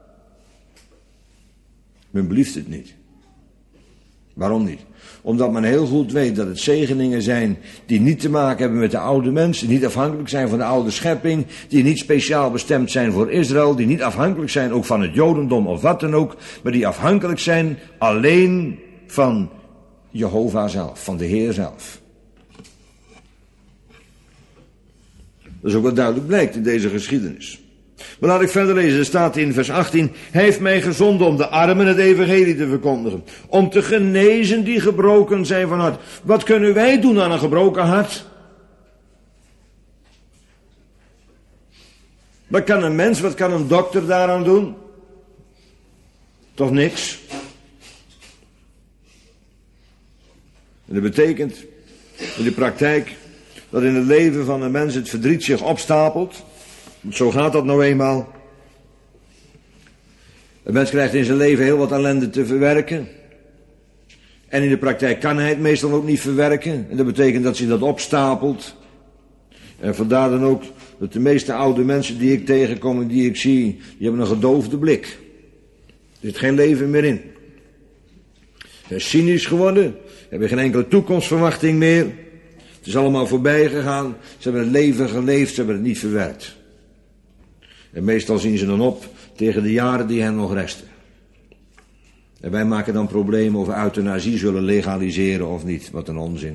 Men belieft het niet. Waarom niet? Omdat men heel goed weet dat het zegeningen zijn die niet te maken hebben met de oude mens, die niet afhankelijk zijn van de oude schepping, die niet speciaal bestemd zijn voor Israël, die niet afhankelijk zijn ook van het Jodendom of wat dan ook, maar die afhankelijk zijn alleen van Jehovah zelf, van de Heer zelf. Dat is ook wat duidelijk blijkt in deze geschiedenis. Maar laat ik verder lezen, er staat in vers 18, hij heeft mij gezonden om de armen het evangelie te verkondigen, om te genezen die gebroken zijn van hart. Wat kunnen wij doen aan een gebroken hart? Wat kan een mens, wat kan een dokter daaraan doen? Toch niks. En dat betekent in de praktijk dat in het leven van een mens het verdriet zich opstapelt. Zo gaat dat nou eenmaal. Een mens krijgt in zijn leven heel wat ellende te verwerken. En in de praktijk kan hij het meestal ook niet verwerken. En dat betekent dat zich dat opstapelt. En vandaar dan ook dat de meeste oude mensen die ik tegenkom en die ik zie, die hebben een gedoofde blik. Er zit geen leven meer in. Ze zijn cynisch geworden, hebben geen enkele toekomstverwachting meer. Het is allemaal voorbij gegaan. Ze hebben het leven geleefd, ze hebben het niet verwerkt. En meestal zien ze dan op tegen de jaren die hen nog resten. En wij maken dan problemen of we euthanasie zullen legaliseren of niet. Wat een onzin.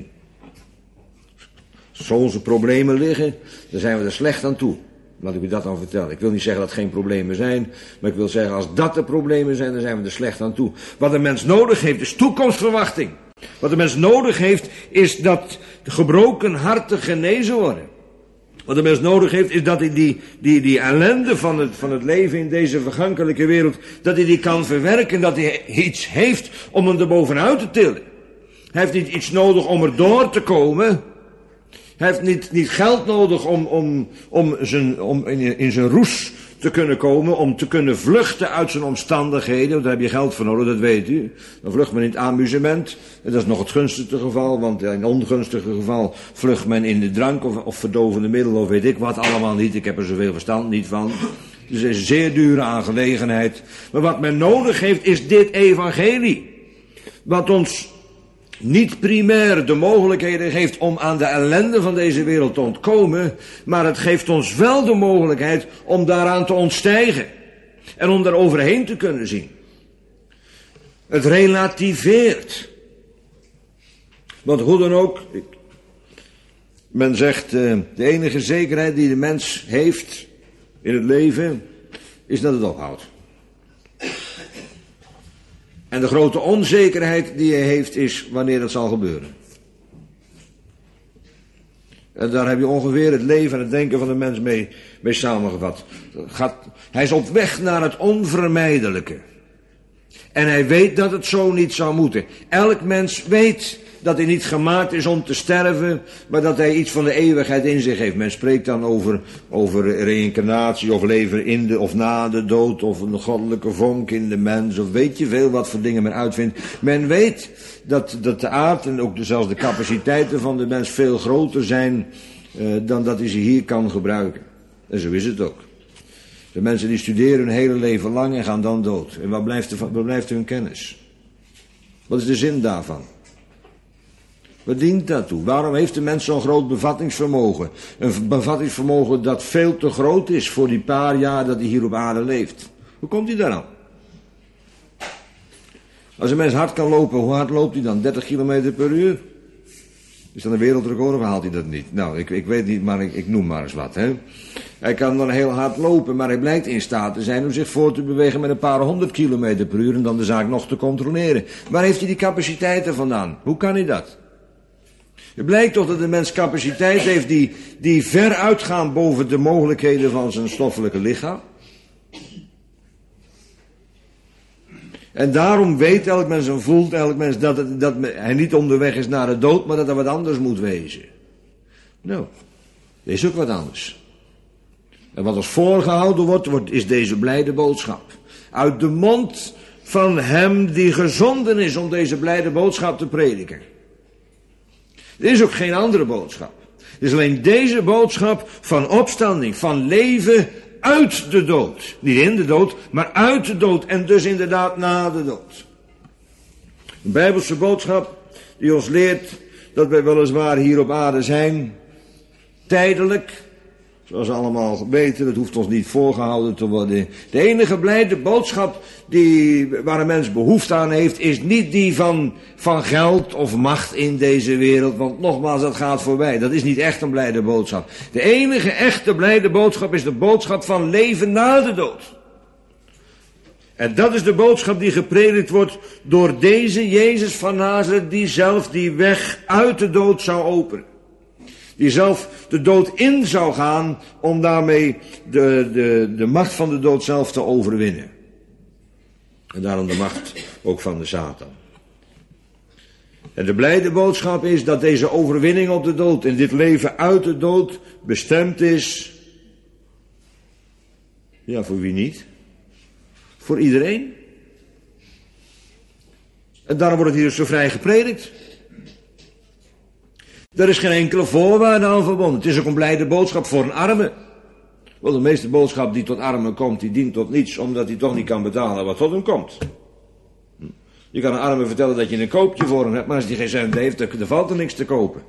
Als onze problemen liggen, dan zijn we er slecht aan toe. Laat ik u dat dan vertellen. Ik wil niet zeggen dat er geen problemen zijn, maar ik wil zeggen als dat de problemen zijn, dan zijn we er slecht aan toe. Wat een mens nodig heeft is toekomstverwachting. Wat een mens nodig heeft is dat de gebroken harten genezen worden. Wat een mens nodig heeft is dat hij die ellende van het leven in deze vergankelijke wereld, dat hij die kan verwerken, dat hij iets heeft om hem er bovenuit te tillen. Hij heeft niet iets nodig om er door te komen. Hij heeft niet geld nodig om in zijn roes te kunnen komen, om te kunnen vluchten uit zijn omstandigheden. Want daar heb je geld voor nodig, dat weet u. Dan vlucht men in het amusement. En dat is nog het gunstigste geval, want in het ongunstige geval vlucht men in de drank of verdovende middelen of weet ik wat allemaal niet. Ik heb er zoveel verstand niet van. Dus het is een zeer dure aangelegenheid. Maar wat men nodig heeft is dit evangelie. Wat ons niet primair de mogelijkheden geeft om aan de ellende van deze wereld te ontkomen, maar het geeft ons wel de mogelijkheid om daaraan te ontstijgen en om daar overheen te kunnen zien. Het relativeert. Want hoe dan ook, men zegt de enige zekerheid die de mens heeft in het leven is dat het ophoudt. En de grote onzekerheid die hij heeft is wanneer dat zal gebeuren. En daar heb je ongeveer het leven en het denken van de mens mee samengevat. Hij is op weg naar het onvermijdelijke. En hij weet dat het zo niet zou moeten. Elk mens weet dat hij niet gemaakt is om te sterven, maar dat hij iets van de eeuwigheid in zich heeft. Men spreekt dan over reïncarnatie of leven in de of na de dood of een goddelijke vonk in de mens of weet je veel wat voor dingen men uitvindt. Men weet dat de aard en ook zelfs de capaciteiten van de mens veel groter zijn dan dat hij ze hier kan gebruiken. En zo is het ook. De mensen die studeren hun hele leven lang en gaan dan dood. En wat blijft hun kennis? Wat is de zin daarvan? Wat dient dat toe? Waarom heeft de mens zo'n groot bevattingsvermogen? Een bevattingsvermogen dat veel te groot is voor die paar jaar dat hij hier op aarde leeft. Hoe komt hij daar aan? Als een mens hard kan lopen, hoe hard loopt hij dan? 30 kilometer per uur? Is dat een wereldrecord of haalt hij dat niet? Nou, ik weet niet, maar ik noem maar eens wat. Hè? Hij kan dan heel hard lopen, maar hij blijkt in staat te zijn om zich voor te bewegen met een paar 100 kilometer per uur en dan de zaak nog te controleren. Waar heeft hij die capaciteiten vandaan? Hoe kan hij dat? Het blijkt toch dat de mens capaciteit heeft die ver uitgaan boven de mogelijkheden van zijn stoffelijke lichaam. En daarom weet elk mens en voelt elk mens dat hij niet onderweg is naar de dood, maar dat er wat anders moet wezen. Nou, dat is ook wat anders. En wat ons voorgehouden wordt, is deze blijde boodschap. Uit de mond van hem die gezonden is om deze blijde boodschap te prediken. Er is ook geen andere boodschap. Het is alleen deze boodschap van opstanding, van leven uit de dood. Niet in de dood, maar uit de dood. En dus inderdaad na de dood. Een Bijbelse boodschap die ons leert dat wij weliswaar hier op aarde zijn. Tijdelijk. Zoals we allemaal weten, het hoeft ons niet voorgehouden te worden. De enige blijde boodschap waar een mens behoefte aan heeft, is niet die van geld of macht in deze wereld. Want nogmaals, dat gaat voorbij. Dat is niet echt een blijde boodschap. De enige echte blijde boodschap is de boodschap van leven na de dood. En dat is de boodschap die gepredikt wordt door deze Jezus van Nazareth, die zelf die weg uit de dood zou openen. Die zelf de dood in zou gaan om daarmee de macht van de dood zelf te overwinnen. En daarom de macht ook van de Satan. En de blijde boodschap is dat deze overwinning op de dood en dit leven uit de dood bestemd is. Ja, voor wie niet? Voor iedereen. En daarom wordt het hier zo vrij gepredikt. Er is geen enkele voorwaarde aan verbonden. Het is ook een blijde boodschap voor een arme. Want de meeste boodschap die tot armen komt, die dient tot niets, omdat hij toch niet kan betalen wat tot hem komt. Je kan een arme vertellen dat je een koopje voor hem hebt, maar als hij geen cent heeft, dan valt er niks te kopen.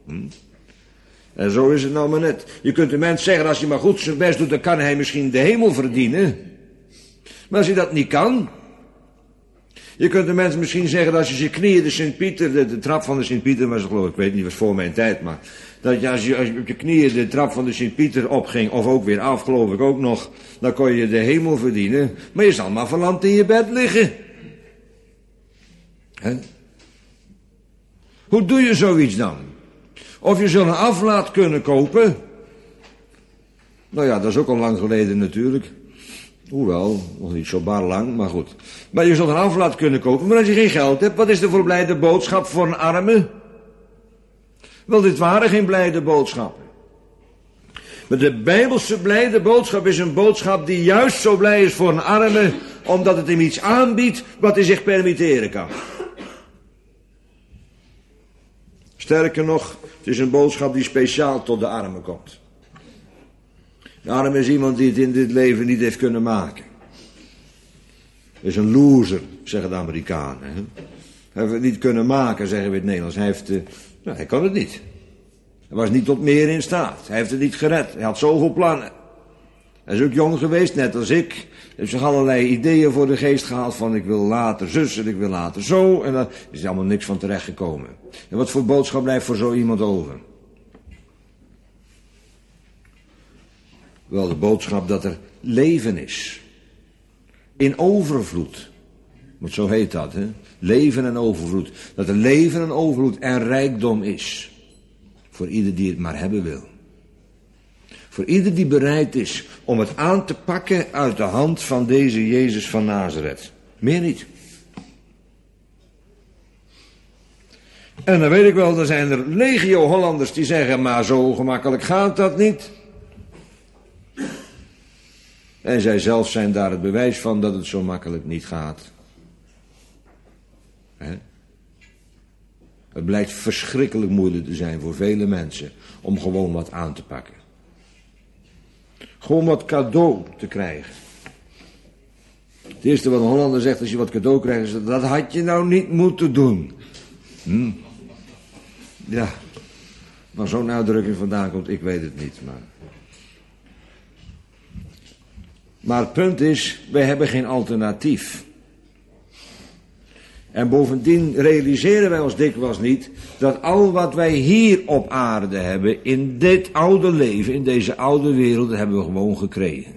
En zo is het nou maar net. Je kunt de mens zeggen, als hij maar goed zijn best doet, dan kan hij misschien de hemel verdienen. Maar als hij dat niet kan. Je kunt de mensen misschien zeggen dat als je zijn knieën de Sint-Pieter, de trap van de Sint-Pieter was geloof ik, weet niet, was voor mijn tijd, maar dat je als je op je knieën de trap van de Sint-Pieter opging, of ook weer af, geloof ik ook nog, dan kon je de hemel verdienen, maar je zal maar verlamd in je bed liggen. He? Hoe doe je zoiets dan? Of je zult een aflaat kunnen kopen. Nou ja, dat is ook al lang geleden natuurlijk. Hoewel, nog niet zo bar lang, maar goed. Maar je zult een aflaat kunnen kopen, maar als je geen geld hebt, wat is er voor blijde boodschap voor een arme? Wel, dit waren geen blijde boodschappen. Maar de Bijbelse blijde boodschap is een boodschap die juist zo blij is voor een arme, omdat het hem iets aanbiedt wat hij zich permitteren kan. Sterker nog, het is een boodschap die speciaal tot de arme komt. De arme is iemand die het in dit leven niet heeft kunnen maken. Is een loser, zeggen de Amerikanen. Hè? Hij heeft het niet kunnen maken, zeggen we in het Nederlands. Hij kon het niet. Hij was niet tot meer in staat. Hij heeft het niet gered. Hij had zoveel plannen. Hij is ook jong geweest, net als ik. Hij heeft zich allerlei ideeën voor de geest gehaald van ik wil later zus en ik wil later zo. En daar is allemaal niks van terechtgekomen. En wat voor boodschap blijft voor zo iemand over? Wel, de boodschap dat er leven is. In overvloed. Want zo heet dat, hè. Leven en overvloed. Dat er leven en overvloed en rijkdom is. Voor ieder die het maar hebben wil. Voor ieder die bereid is om het aan te pakken uit de hand van deze Jezus van Nazareth. Meer niet. En dan weet ik wel, er zijn er legio Hollanders die zeggen, maar zo gemakkelijk gaat dat niet. En zij zelf zijn daar het bewijs van dat het zo makkelijk niet gaat. He? Het blijkt verschrikkelijk moeilijk te zijn voor vele mensen om gewoon wat aan te pakken. Gewoon wat cadeau te krijgen. Het eerste wat een Hollander zegt als je wat cadeau krijgt is dat had je nou niet moeten doen. Ja, maar zo'n uitdrukking vandaan komt, ik weet het niet. Maar het punt is, wij hebben geen alternatief. En bovendien realiseren wij ons dikwijls niet dat al wat wij hier op aarde hebben, in dit oude leven, in deze oude wereld, hebben we gewoon gekregen.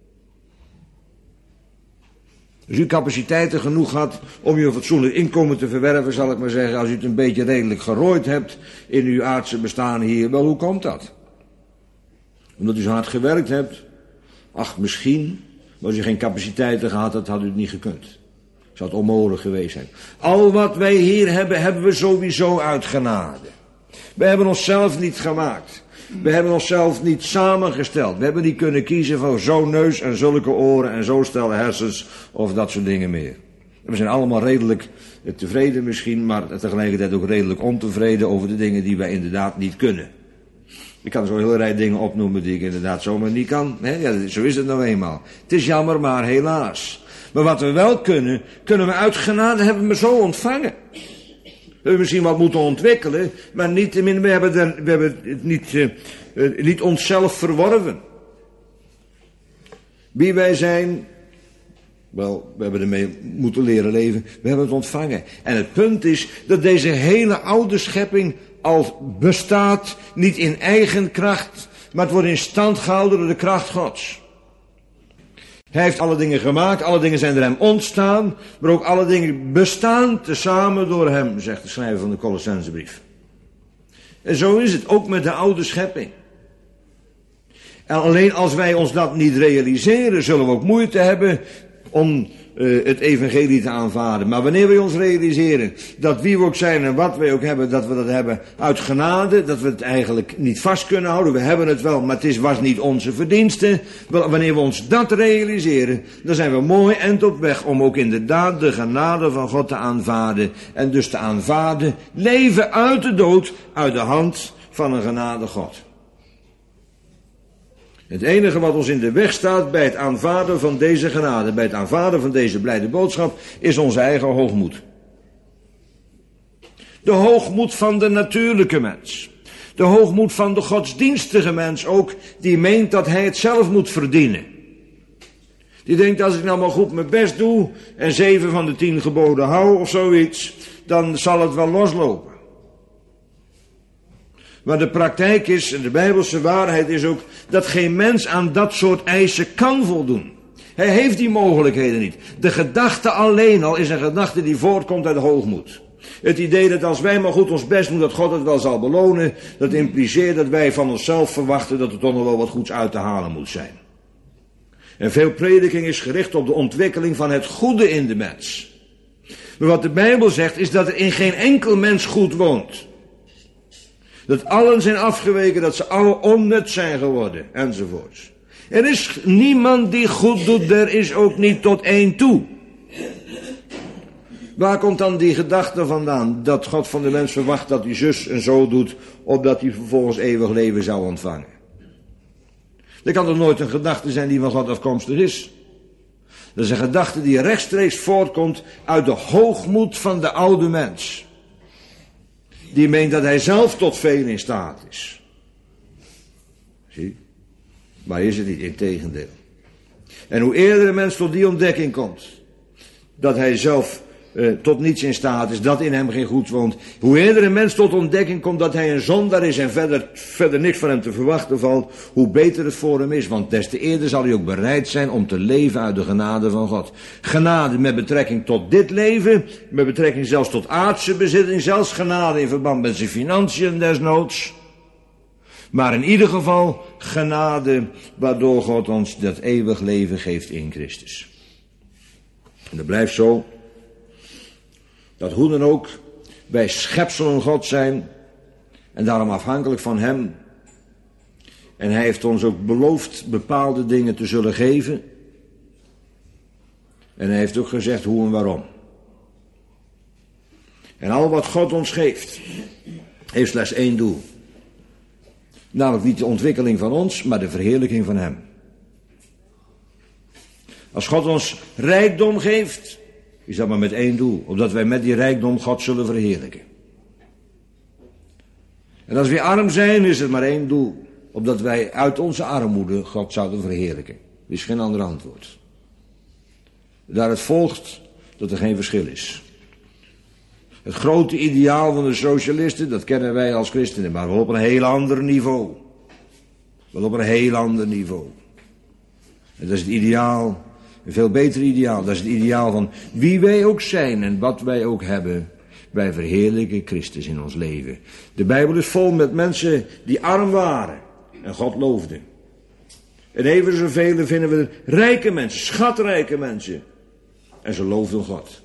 Als u capaciteiten genoeg had om uw fatsoenlijk inkomen te verwerven, zal ik maar zeggen, als u het een beetje redelijk gerooid hebt in uw aardse bestaan hier, wel, hoe komt dat? Omdat u zo hard gewerkt hebt? Ach, misschien, maar als u geen capaciteiten gehad had, had u het niet gekund. Zou het onmogelijk geweest zijn. Al wat wij hier hebben, hebben we sowieso uit genade. We hebben onszelf niet gemaakt. We hebben onszelf niet samengesteld. We hebben niet kunnen kiezen van zo'n neus en zulke oren en zo'n stel hersens of dat soort dingen meer. We zijn allemaal redelijk tevreden misschien, maar tegelijkertijd ook redelijk ontevreden over de dingen die wij inderdaad niet kunnen. Ik kan zo een hele rij dingen opnoemen die ik inderdaad zomaar niet kan. Ja, zo is het nou eenmaal. Het is jammer, maar helaas. Maar wat we wel kunnen we uit genade hebben we zo ontvangen. We hebben misschien wat moeten ontwikkelen, maar niettemin, we hebben het niet onszelf verworven. Wie wij zijn, wel, we hebben ermee moeten leren leven, we hebben het ontvangen. En het punt is dat deze hele oude schepping al bestaat, niet in eigen kracht, maar het wordt in stand gehouden door de kracht Gods. Hij heeft alle dingen gemaakt, alle dingen zijn door hem ontstaan, maar ook alle dingen bestaan tezamen door hem, zegt de schrijver van de Colossensebrief. En zo is het, ook met de oude schepping. En alleen als wij ons dat niet realiseren, zullen we ook moeite hebben om het evangelie te aanvaarden. Maar wanneer we ons realiseren dat wie we ook zijn en wat wij ook hebben, dat we dat hebben uit genade, dat we het eigenlijk niet vast kunnen houden. We hebben het wel, maar was niet onze verdienste. Wanneer we ons dat realiseren, dan zijn we mooi eind op weg om ook inderdaad de genade van God te aanvaarden. En dus te aanvaarden, leven uit de dood, uit de hand van een genade God. Het enige wat ons in de weg staat bij het aanvaarden van deze genade, bij het aanvaarden van deze blijde boodschap, is onze eigen hoogmoed. De hoogmoed van de natuurlijke mens. De hoogmoed van de godsdienstige mens ook, die meent dat hij het zelf moet verdienen. Die denkt, als ik nou maar goed mijn best doe en 7 van de 10 geboden hou of zoiets, dan zal het wel loslopen. Maar de praktijk is, en de Bijbelse waarheid is ook, dat geen mens aan dat soort eisen kan voldoen. Hij heeft die mogelijkheden niet. De gedachte alleen al is een gedachte die voortkomt uit hoogmoed. Het idee dat als wij maar goed ons best doen, dat God het wel zal belonen, dat impliceert dat wij van onszelf verwachten dat er toch nog wel wat goeds uit te halen moet zijn. En veel prediking is gericht op de ontwikkeling van het goede in de mens. Maar wat de Bijbel zegt is dat er in geen enkel mens goed woont. Dat allen zijn afgeweken, dat ze allen onnut zijn geworden, enzovoorts. Er is niemand die goed doet, er is ook niet tot één toe. Waar komt dan die gedachte vandaan, dat God van de mens verwacht dat hij zus en zo doet, opdat hij vervolgens eeuwig leven zou ontvangen? Er kan toch nooit een gedachte zijn die van God afkomstig is? Dat is een gedachte die rechtstreeks voortkomt uit de hoogmoed van de oude mens. Die meent dat hij zelf tot veel in staat is. Zie? Maar is het niet, integendeel. En hoe eerder een mens tot die ontdekking komt, dat hij zelf tot niets in staat is, dat in hem geen goed woont. Hoe eerder een mens tot ontdekking komt dat hij een zondaar is en verder niks van hem te verwachten valt, hoe beter het voor hem is. Want des te eerder zal hij ook bereid zijn om te leven uit de genade van God. Genade met betrekking tot dit leven, met betrekking zelfs tot aardse bezitting, zelfs genade in verband met zijn financiën desnoods. Maar in ieder geval genade waardoor God ons dat eeuwig leven geeft in Christus. En dat blijft zo. Dat hoe dan ook wij schepselen God zijn en daarom afhankelijk van hem. En hij heeft ons ook beloofd bepaalde dingen te zullen geven. En hij heeft ook gezegd hoe en waarom. En al wat God ons geeft, heeft slechts één doel. Namelijk niet de ontwikkeling van ons, maar de verheerlijking van hem. Als God ons rijkdom geeft, is dat maar met één doel. Opdat wij met die rijkdom God zullen verheerlijken. En als we arm zijn, is het maar één doel. Opdat wij uit onze armoede God zouden verheerlijken. Er is geen ander antwoord. Daaruit volgt dat er geen verschil is. Het grote ideaal van de socialisten, dat kennen wij als christenen, maar wel op een heel ander niveau. Wel op een heel ander niveau. En dat is het ideaal, een veel beter ideaal. Dat is het ideaal van wie wij ook zijn en wat wij ook hebben. Wij verheerlijken Christus in ons leven. De Bijbel is vol met mensen die arm waren en God loofden. En even zoveel vinden we rijke mensen, schatrijke mensen. En ze loofden God.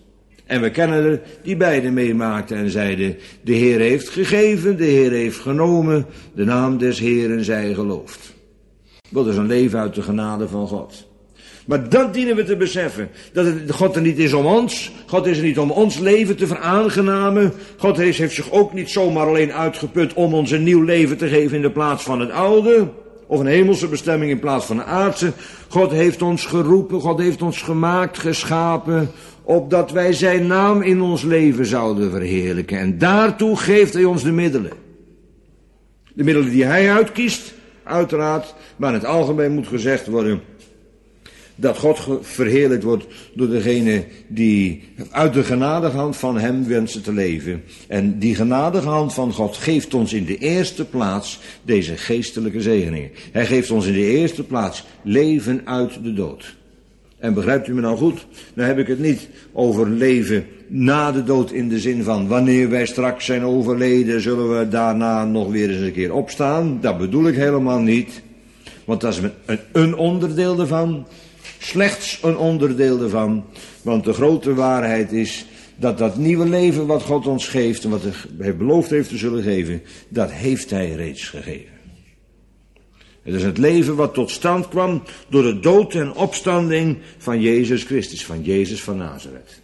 En we kennen er die beide meemaakten en zeiden, de Heer heeft gegeven, de Heer heeft genomen, de naam des Heeren zij geloofd. Dat is een leven uit de genade van God. Maar dat dienen we te beseffen, dat God er niet is om ons, God is er niet om ons leven te veraangenamen, God heeft zich ook niet zomaar alleen uitgeput om ons een nieuw leven te geven in de plaats van het oude, of een hemelse bestemming in plaats van een aardse. God heeft ons geroepen, God heeft ons gemaakt, geschapen, opdat wij zijn naam in ons leven zouden verheerlijken. En daartoe geeft hij ons de middelen. De middelen die hij uitkiest, uiteraard, maar in het algemeen moet gezegd worden dat God verheerlijkt wordt door degene die uit de genadige hand van hem wensen te leven. En die genadige hand van God geeft ons in de eerste plaats deze geestelijke zegeningen. Hij geeft ons in de eerste plaats leven uit de dood. En begrijpt u me nou goed? Nou heb ik het niet over leven na de dood in de zin van wanneer wij straks zijn overleden, zullen we daarna nog weer eens een keer opstaan. Dat bedoel ik helemaal niet. Want dat is een onderdeel ervan. Slechts een onderdeel ervan. Want de grote waarheid is dat dat nieuwe leven wat God ons geeft en wat hij beloofd heeft te zullen geven, dat heeft hij reeds gegeven. Het is het leven wat tot stand kwam door de dood en opstanding van Jezus Christus, van Jezus van Nazareth.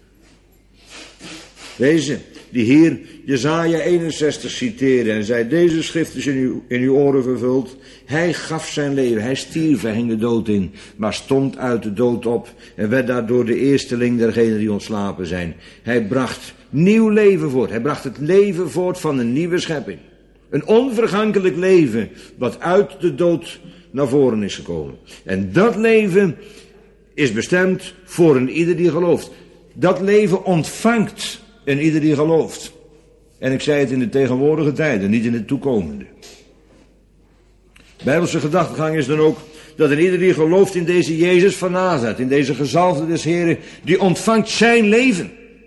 Deze, die hier Jesaja 61 citeerde en zei, deze schrift is in uw oren vervuld. Hij gaf zijn leven, hij stierf, hij ging de dood in, maar stond uit de dood op en werd daardoor de eersteling dergenen die ontslapen zijn. Hij bracht nieuw leven voort, hij bracht het leven voort van een nieuwe schepping. Een onvergankelijk leven wat uit de dood naar voren is gekomen. En dat leven is bestemd voor een ieder die gelooft. Dat leven ontvangt een ieder die gelooft. En ik zei het in de tegenwoordige tijden, niet in de toekomende. Bijbelse gedachtegang is dan ook dat een ieder die gelooft in deze Jezus van Nazareth, in deze gezalfde des Heren, die ontvangt zijn leven.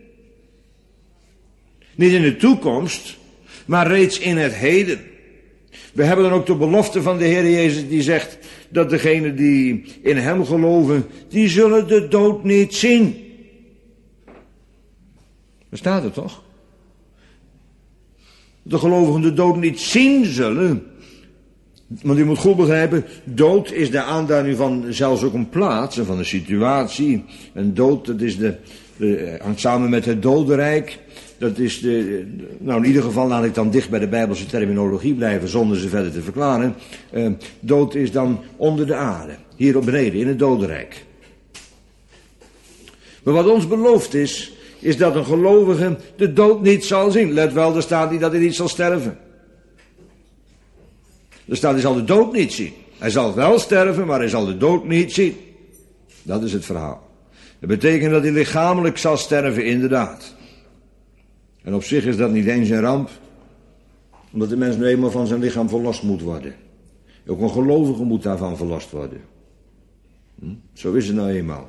Niet in de toekomst, maar reeds in het heden. We hebben dan ook de belofte van de Heer Jezus die zegt dat degenen die in hem geloven, die zullen de dood niet zien. Daar staat het toch? De gelovigen de dood niet zien zullen. Want u moet goed begrijpen, dood is de aanduiding van zelfs ook een plaats en van een situatie. En dood, dat is hangt samen met het dodenrijk. Dat is nou in ieder geval laat ik dan dicht bij de Bijbelse terminologie blijven zonder ze verder te verklaren. Dood is dan onder de aarde, hier op beneden in het dodenrijk. Maar wat ons beloofd is dat een gelovige de dood niet zal zien. Let wel, er staat niet dat hij niet zal sterven. Er staat, hij zal de dood niet zien. Hij zal wel sterven, maar hij zal de dood niet zien. Dat is het verhaal. Dat betekent dat hij lichamelijk zal sterven, inderdaad. En op zich is dat niet eens een ramp, omdat de mens nu eenmaal van zijn lichaam verlost moet worden. Ook een gelovige moet daarvan verlost worden. Zo is het nou eenmaal.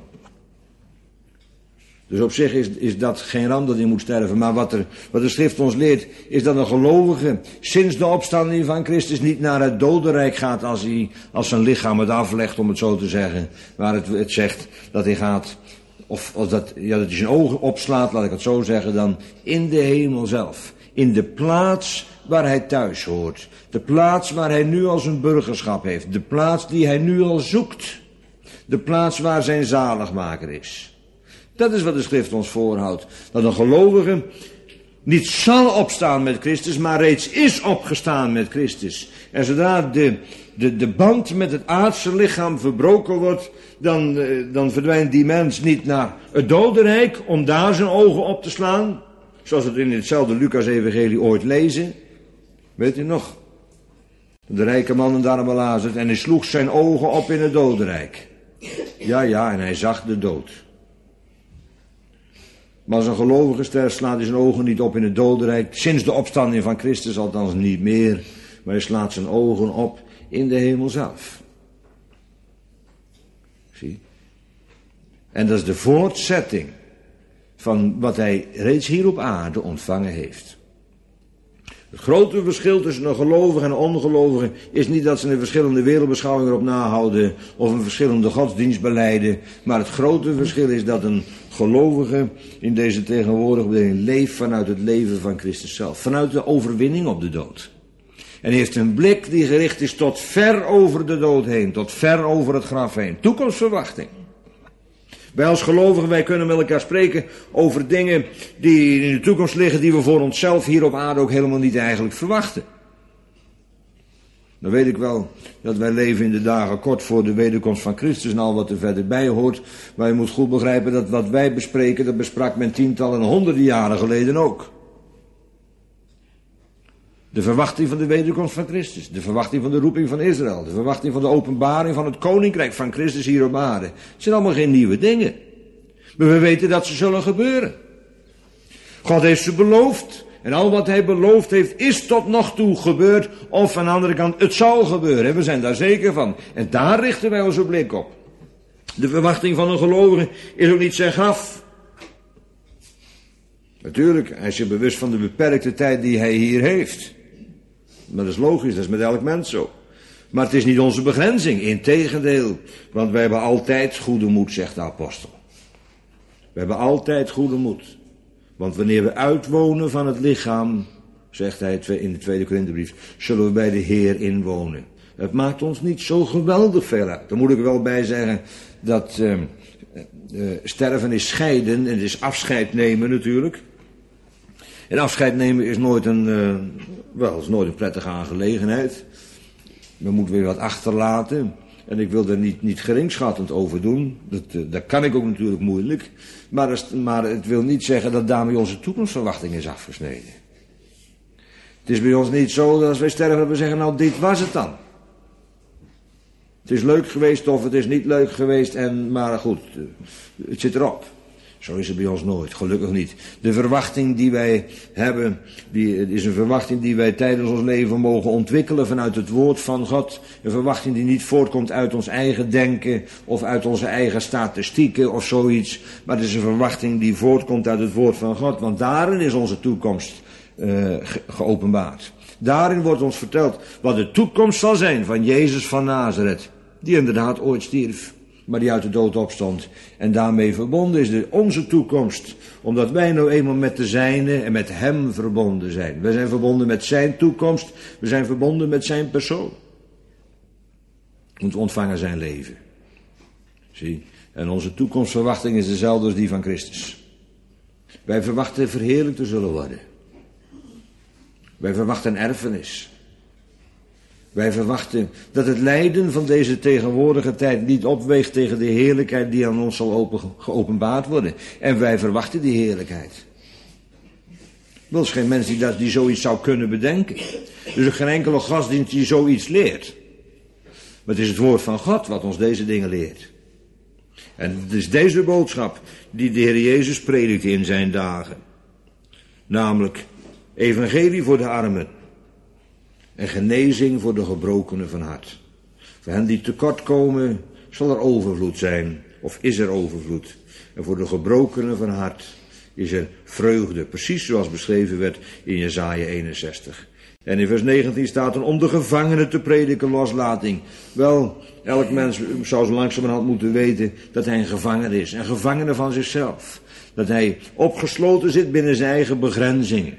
Dus op zich is dat geen ramp dat hij moet sterven. Maar wat de schrift ons leert, is dat een gelovige sinds de opstanding van Christus niet naar het dodenrijk gaat als zijn lichaam het aflegt, om het zo te zeggen. Waar het zegt dat hij gaat, of dat hij zijn ogen opslaat, laat ik het zo zeggen, dan in de hemel zelf. In de plaats waar hij thuis hoort. De plaats waar hij nu al zijn burgerschap heeft. De plaats die hij nu al zoekt. De plaats waar zijn zaligmaker is. Dat is wat de schrift ons voorhoudt. Dat een gelovige niet zal opstaan met Christus, maar reeds is opgestaan met Christus. En zodra de band met het aardse lichaam verbroken wordt, dan verdwijnt die mens niet naar het dodenrijk om daar zijn ogen op te slaan. Zoals we het in hetzelfde Lucas-evangelie ooit lezen. Weet u nog? De rijke man en de arme Lazarus, en hij sloeg zijn ogen op in het dodenrijk. Ja, en hij zag de dood. Maar als een gelovige sterft, slaat hij zijn ogen niet op in het dodenrijk. Sinds de opstanding van Christus althans niet meer. Maar hij slaat zijn ogen op in de hemel zelf. Zie? En dat is de voortzetting van wat hij reeds hier op aarde ontvangen heeft. Het grote verschil tussen een gelovige en een ongelovige is niet dat ze een verschillende wereldbeschouwing erop nahouden of een verschillende godsdienst belijden, maar het grote verschil is dat een gelovige in deze tegenwoordige bedeling leeft vanuit het leven van Christus zelf. Vanuit de overwinning op de dood. En heeft een blik die gericht is tot ver over de dood heen. Tot ver over het graf heen. Toekomstverwachting. Wij als gelovigen, wij kunnen met elkaar spreken over dingen die in de toekomst liggen, die we voor onszelf hier op aarde ook helemaal niet eigenlijk verwachten. Dan weet ik wel dat wij leven in de dagen kort voor de wederkomst van Christus en al wat er verder bij hoort. Maar je moet goed begrijpen dat wat wij bespreken, dat besprak men tientallen en honderden jaren geleden ook. De verwachting van de wederkomst van Christus. De verwachting van de roeping van Israël. De verwachting van de openbaring van het koninkrijk van Christus hier op aarde. Het zijn allemaal geen nieuwe dingen. Maar we weten dat ze zullen gebeuren. God heeft ze beloofd. En al wat hij beloofd heeft is tot nog toe gebeurd. Of aan de andere kant, het zal gebeuren. We zijn daar zeker van. En daar richten wij onze blik op. De verwachting van een gelovige is ook niet zijn graf. Natuurlijk, hij is zich bewust van de beperkte tijd die hij hier heeft. Maar dat is logisch, dat is met elk mens zo. Maar het is niet onze begrenzing, integendeel. Want wij hebben altijd goede moed, zegt de apostel. We hebben altijd goede moed. Want wanneer we uitwonen van het lichaam, zegt hij in de tweede Korinthebrief, zullen we bij de Heer inwonen. Het maakt ons niet zo geweldig veel uit. Daar moet ik wel bij zeggen dat sterven is scheiden en het is afscheid nemen natuurlijk. En afscheid nemen is nooit een prettige aangelegenheid. We moeten weer wat achterlaten. En ik wil er niet geringschattend over doen. Dat kan ik ook natuurlijk moeilijk. Maar het wil niet zeggen dat daarmee onze toekomstverwachting is afgesneden. Het is bij ons niet zo dat als wij sterven dat we zeggen, nou dit was het dan. Het is leuk geweest of het is niet leuk geweest, maar goed, het zit erop. Zo is het bij ons nooit, gelukkig niet. De verwachting die wij hebben, is een verwachting die wij tijdens ons leven mogen ontwikkelen vanuit het woord van God. Een verwachting die niet voortkomt uit ons eigen denken of uit onze eigen statistieken of zoiets. Maar het is een verwachting die voortkomt uit het woord van God, want daarin is onze toekomst geopenbaard. Daarin wordt ons verteld wat de toekomst zal zijn van Jezus van Nazareth, die inderdaad ooit stierf, maar die uit de dood opstond. En daarmee verbonden is onze toekomst, omdat wij nou eenmaal met de zijne en met hem verbonden zijn. We zijn verbonden met zijn toekomst, we zijn verbonden met zijn persoon. We ontvangen zijn leven. Zie, en onze toekomstverwachting is dezelfde als die van Christus. Wij verwachten verheerlijkt te zullen worden. Wij verwachten een erfenis. Wij verwachten dat het lijden van deze tegenwoordige tijd niet opweegt tegen de heerlijkheid die aan ons zal geopenbaard worden. En wij verwachten die heerlijkheid. Er is geen mens die zoiets zou kunnen bedenken. Er is ook geen enkele godsdienst die zoiets leert. Maar het is het woord van God wat ons deze dingen leert. En het is deze boodschap die de Heer Jezus predikte in zijn dagen. Namelijk evangelie voor de armen. En genezing voor de gebrokenen van hart. Voor hen die tekort komen, zal er overvloed zijn. Of is er overvloed. En voor de gebrokenen van hart is er vreugde. Precies zoals beschreven werd in Jesaja 61. En in vers 19 staat er om de gevangenen te prediken loslating. Wel, elk mens zou zo langzamerhand moeten weten dat hij een gevangene is. Een gevangene van zichzelf. Dat hij opgesloten zit binnen zijn eigen begrenzingen.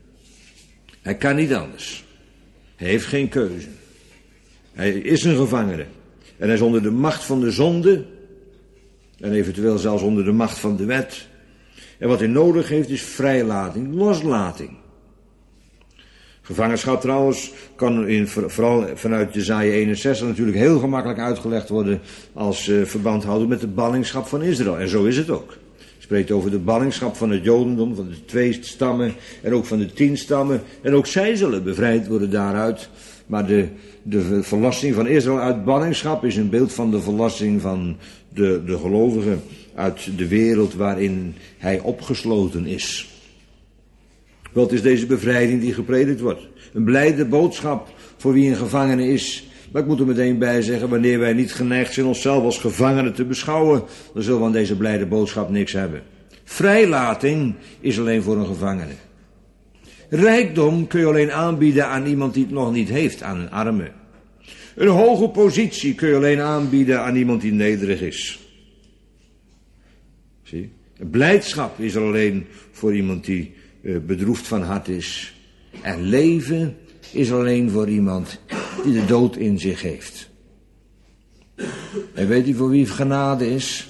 Hij kan niet anders. Hij heeft geen keuze. Hij is een gevangene. En hij is onder de macht van de zonde. En eventueel zelfs onder de macht van de wet. En wat hij nodig heeft is vrijlating, loslating. Gevangenschap trouwens kan vooral vanuit Jesaja 61 natuurlijk heel gemakkelijk uitgelegd worden als verband houden met de ballingschap van Israël. En zo is het ook. Het spreekt over de ballingschap van het Jodendom, van de 2 stammen en ook van de 10 stammen. En ook zij zullen bevrijd worden daaruit. Maar de verlossing van Israël uit ballingschap is een beeld van de verlossing van de gelovigen uit de wereld waarin hij opgesloten is. Wat is deze bevrijding die gepredikt wordt? Een blijde boodschap voor wie een gevangene is. Maar ik moet er meteen bij zeggen, wanneer wij niet geneigd zijn onszelf als gevangenen te beschouwen, dan zullen we aan deze blijde boodschap niks hebben. Vrijlating is alleen voor een gevangene. Rijkdom kun je alleen aanbieden aan iemand die het nog niet heeft, aan een arme. Een hoge positie kun je alleen aanbieden aan iemand die nederig is. Zie? Blijdschap is er alleen voor iemand die bedroefd van hart is. En leven is er alleen voor iemand die de dood in zich heeft. En weet u voor wie genade is?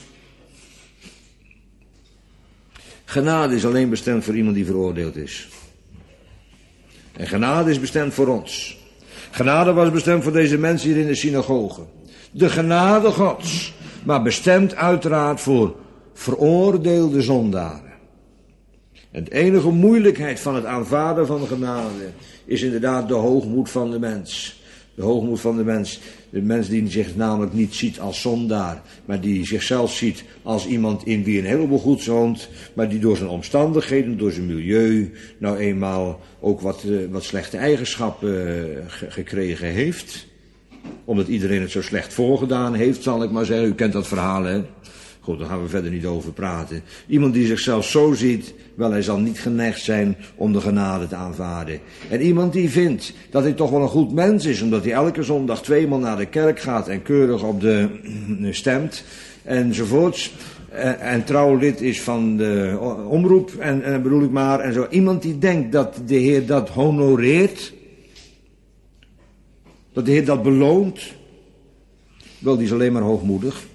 Genade is alleen bestemd voor iemand die veroordeeld is. En genade is bestemd voor ons. Genade was bestemd voor deze mensen hier in de synagoge. De genade Gods, maar bestemd uiteraard voor veroordeelde zondaren. En de enige moeilijkheid van het aanvaarden van genade is inderdaad de hoogmoed van de mens. De hoogmoed van de mens. De mens die zich namelijk niet ziet als zondaar, maar die zichzelf ziet als iemand in wie een heleboel goeds woont, maar die door zijn omstandigheden, door zijn milieu, nou eenmaal ook wat slechte eigenschappen gekregen heeft. Omdat iedereen het zo slecht voorgedaan heeft, zal ik maar zeggen. U kent dat verhaal, hè? Goed, daar gaan we verder niet over praten. Iemand die zichzelf zo ziet, wel, hij zal niet geneigd zijn om de genade te aanvaarden. En iemand die vindt dat hij toch wel een goed mens is, omdat hij elke zondag 2 maal naar de kerk gaat en keurig op de stemt enzovoorts. En trouw lid is van de omroep, en bedoel ik maar, en zo. Iemand die denkt dat de Heer dat honoreert, dat de Heer dat beloont, wel, die is alleen maar hoogmoedig.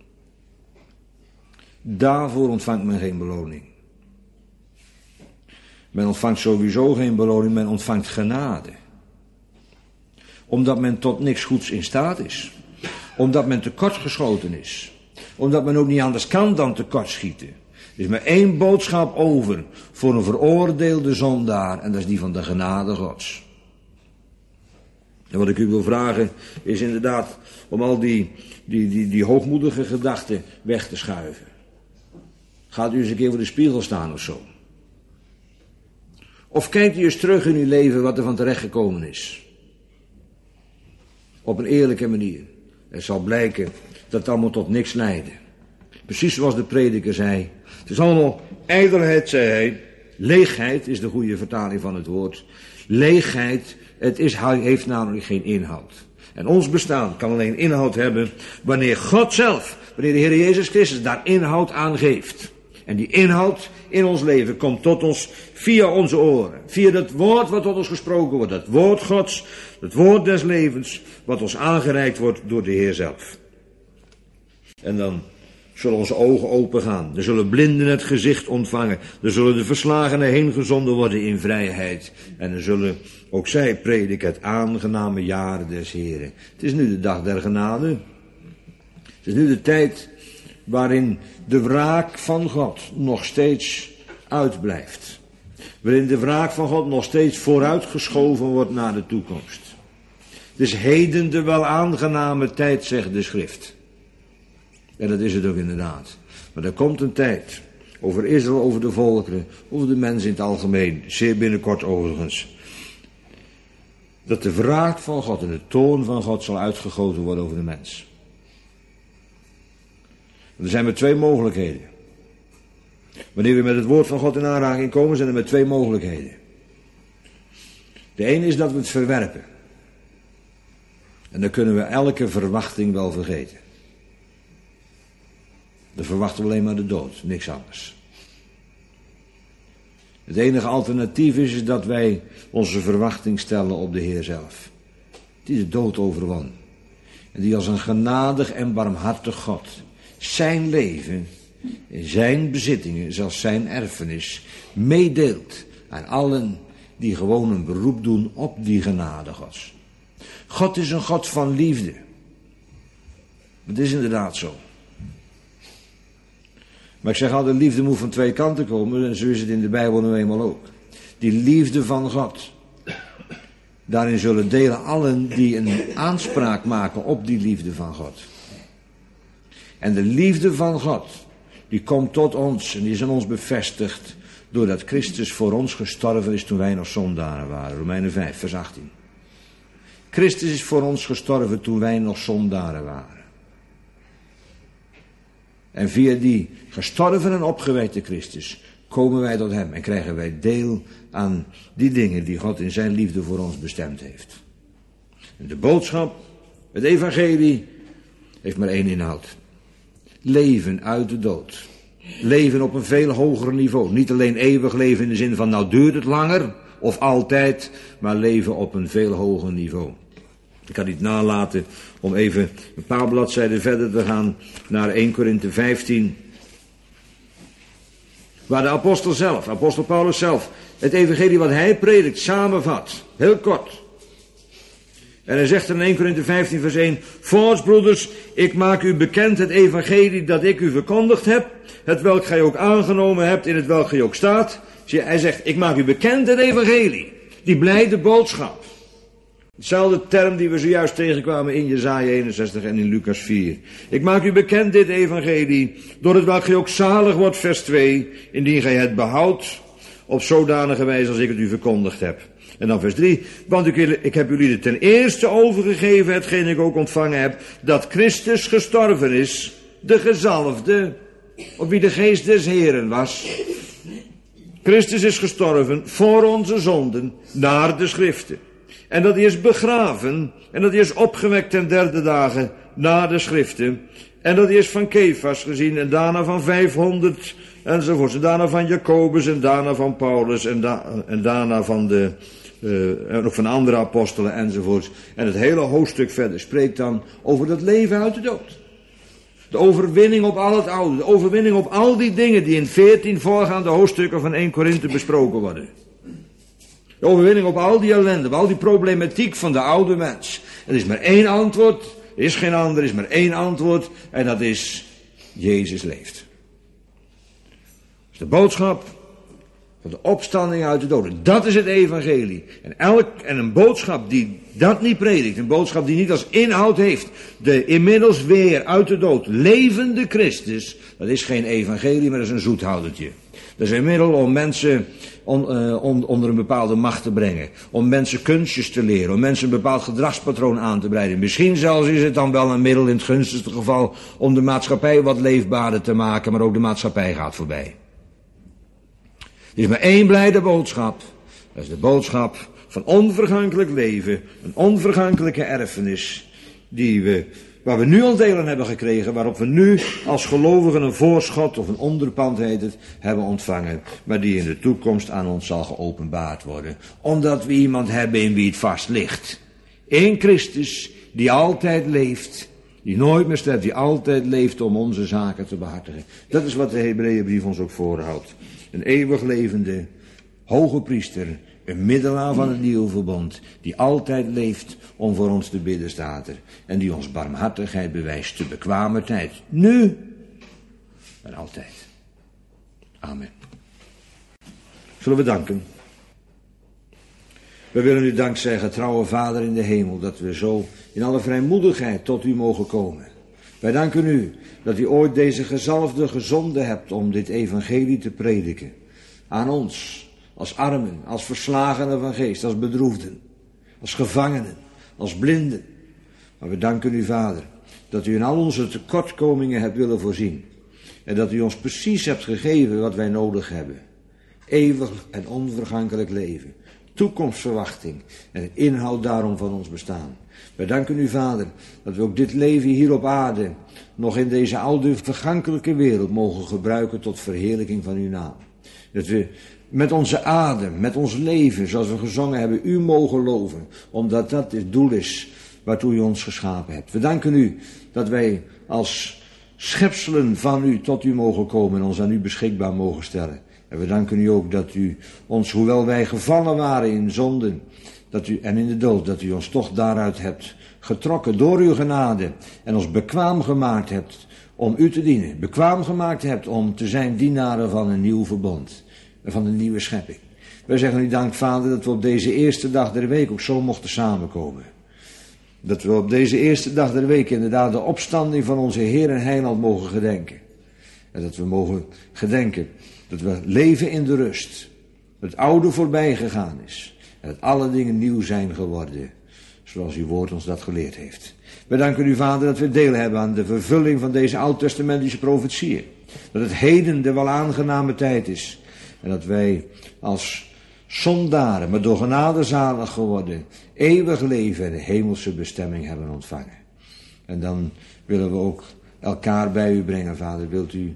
Daarvoor ontvangt men geen beloning. Men ontvangt sowieso geen beloning, men ontvangt genade. Omdat men tot niks goeds in staat is. Omdat men tekortgeschoten is. Omdat men ook niet anders kan dan tekortschieten. Er is maar 1 boodschap over voor een veroordeelde zondaar, en dat is die van de genade Gods. En wat ik u wil vragen is inderdaad om al die hoogmoedige gedachten weg te schuiven. Gaat u eens een keer voor de spiegel staan of zo. Of kijkt u eens terug in uw leven wat er van terecht gekomen is. Op een eerlijke manier. Het zal blijken dat het allemaal tot niks leidde. Precies zoals de prediker zei. Het is allemaal ijdelheid, zei hij. Leegheid is de goede vertaling van het woord. Leegheid, heeft namelijk geen inhoud. En ons bestaan kan alleen inhoud hebben wanneer God zelf, wanneer de Heer Jezus Christus daar inhoud aan geeft. En die inhoud in ons leven komt tot ons via onze oren. Via dat woord wat tot ons gesproken wordt. Dat woord Gods, het woord des levens, wat ons aangereikt wordt door de Heer zelf. En dan zullen onze ogen open gaan. Dan zullen blinden het gezicht ontvangen. Dan zullen de verslagenen heengezonden worden in vrijheid. En dan zullen ook zij prediken het aangename jaar des Heren. Het is nu de dag der genade. Het is nu de tijd waarin de wraak van God nog steeds uitblijft. Waarin de wraak van God nog steeds vooruitgeschoven wordt naar de toekomst. Het is heden de wel aangename tijd, zegt de schrift. En dat is het ook inderdaad. Maar er komt een tijd, over Israël, over de volkeren, over de mensen in het algemeen, zeer binnenkort overigens, dat de wraak van God en de toorn van God zal uitgegoten worden over de mens. Er zijn maar 2 mogelijkheden. Wanneer we met het woord van God in aanraking komen, zijn er maar 2 mogelijkheden. De ene is dat we het verwerpen. En dan kunnen we elke verwachting wel vergeten. Dan verwachten we alleen maar de dood, niks anders. Het enige alternatief is dat wij onze verwachting stellen op de Heer zelf. Die de dood overwon. En die als een genadig en barmhartig God zijn leven, zijn bezittingen, zelfs zijn erfenis, meedeelt aan allen die gewoon een beroep doen op die genade Gods. God is een God van liefde. Dat is inderdaad zo. Maar ik zeg altijd, liefde moet van 2 kanten komen, en zo is het in de Bijbel nu eenmaal ook. Die liefde van God, daarin zullen delen allen die een aanspraak maken op die liefde van God. En de liefde van God, die komt tot ons en die is in ons bevestigd, doordat Christus voor ons gestorven is toen wij nog zondaren waren. Romeinen 5, vers 18. Christus is voor ons gestorven toen wij nog zondaren waren. En via die gestorven en opgewekte Christus komen wij tot hem en krijgen wij deel aan die dingen die God in zijn liefde voor ons bestemd heeft. En de boodschap, het evangelie, heeft maar 1 inhoud. Leven uit de dood. Leven op een veel hoger niveau. Niet alleen eeuwig leven in de zin van nou duurt het langer of altijd, maar leven op een veel hoger niveau. Ik kan niet nalaten om even een paar bladzijden verder te gaan naar 1 Korinthe 15. Waar de apostel Paulus zelf, het evangelie wat hij predikt samenvat. Heel kort. En hij zegt in 1 Korinthe 15 vers 1. Voorts broeders, ik maak u bekend het evangelie dat ik u verkondigd heb. Het welk gij ook aangenomen hebt, in het welk gij ook staat. Hij zegt, ik maak u bekend het evangelie. Die blijde boodschap. Hetzelfde term die we zojuist tegenkwamen in Jesaja 61 en in Lucas 4. Ik maak u bekend dit evangelie, door het welk gij ook zalig wordt, vers 2, indien gij het behoudt op zodanige wijze als ik het u verkondigd heb. En dan vers 3, want ik heb jullie ten eerste overgegeven, hetgeen ik ook ontvangen heb, dat Christus gestorven is, de gezalfde, op wie de geest des Heren was. Christus is gestorven voor onze zonden, naar de schriften. En dat hij is begraven, en dat hij is opgewekt ten derde dagen, na de schriften. En dat hij is van Kefas gezien, en daarna van 500, enzovoorts. En daarna van Jacobus, en daarna van Paulus, en daarna van ook van andere apostelen, enzovoorts. En het hele hoofdstuk verder spreekt dan over dat leven uit de dood. De overwinning op al het oude, de overwinning op al die dingen die in 14 voorgaande hoofdstukken van 1 Korinthe besproken worden. De overwinning op al die ellende, op al die problematiek van de oude mens. Er is maar één antwoord, er is geen ander, er is maar één antwoord. En dat is, Jezus leeft. Dat is de boodschap van de opstanding uit de doden. Dat is het evangelie. En een boodschap die dat niet predikt, een boodschap die niet als inhoud heeft, de inmiddels weer uit de dood levende Christus, dat is geen evangelie, maar dat is een zoethoudertje. Dat is een middel om mensen onder een bepaalde macht te brengen. Om mensen kunstjes te leren. Om mensen een bepaald gedragspatroon aan te breiden. Misschien zelfs is het dan wel een middel in het gunstigste geval om de maatschappij wat leefbaarder te maken. Maar ook de maatschappij gaat voorbij. Er is maar één blijde boodschap. Dat is de boodschap van onvergankelijk leven. Een onvergankelijke erfenis waar we nu al deel aan hebben gekregen, waarop we nu als gelovigen een voorschot of een onderpand heet het, hebben ontvangen, maar die in de toekomst aan ons zal geopenbaard worden, omdat we iemand hebben in wie het vast ligt. Eén Christus die altijd leeft, die nooit meer sterft, die altijd leeft om onze zaken te behartigen. Dat is wat de Hebreeënbrief ons ook voorhoudt. Een eeuwig levende, hoge priester, een middelaar van het nieuwe verbond, die altijd leeft om voor ons te bidden, staat er. En die ons barmhartigheid bewijst te bekwamer tijd. Nu en altijd. Amen. Zullen we danken? We willen u dank zeggen, trouwe Vader in de hemel, dat we zo in alle vrijmoedigheid tot u mogen komen. Wij danken u dat u ooit deze gezalfde gezonden hebt om dit evangelie te prediken. Aan ons. Als armen, als verslagenen van geest, als bedroefden, als gevangenen, als blinden. Maar we danken u, Vader, dat u in al onze tekortkomingen hebt willen voorzien. En dat u ons precies hebt gegeven wat wij nodig hebben. Eeuwig en onvergankelijk leven, toekomstverwachting en het inhoud daarom van ons bestaan. Wij danken u, Vader, dat we ook dit leven hier op aarde nog in deze oude vergankelijke wereld mogen gebruiken tot verheerlijking van uw naam. Dat we met onze adem, met ons leven, zoals we gezongen hebben, u mogen loven. Omdat dat het doel is waartoe u ons geschapen hebt. We danken u dat wij als schepselen van u tot u mogen komen en ons aan u beschikbaar mogen stellen. En we danken u ook dat u ons, hoewel wij gevallen waren in zonden en in de dood, dat u ons toch daaruit hebt getrokken door uw genade en ons bekwaam gemaakt hebt om u te dienen. Bekwaam gemaakt hebt om te zijn dienaren van een nieuw verbond. Van een nieuwe schepping. Wij zeggen u dank, Vader, dat we op deze eerste dag der week ook zo mochten samenkomen. Dat we op deze eerste dag der week inderdaad de opstanding van onze Heer en Heiland mogen gedenken. En dat we mogen gedenken dat we leven in de rust. Dat het oude voorbij gegaan is. En dat alle dingen nieuw zijn geworden. Zoals uw woord ons dat geleerd heeft. Wij danken u, Vader, dat we deel hebben aan de vervulling van deze oud-testamentische profetieën. Dat het heden de wel aangename tijd is. En dat wij als zondaren, maar door genade zalig geworden, eeuwig leven en de hemelse bestemming hebben ontvangen. En dan willen we ook elkaar bij u brengen, Vader. Wilt u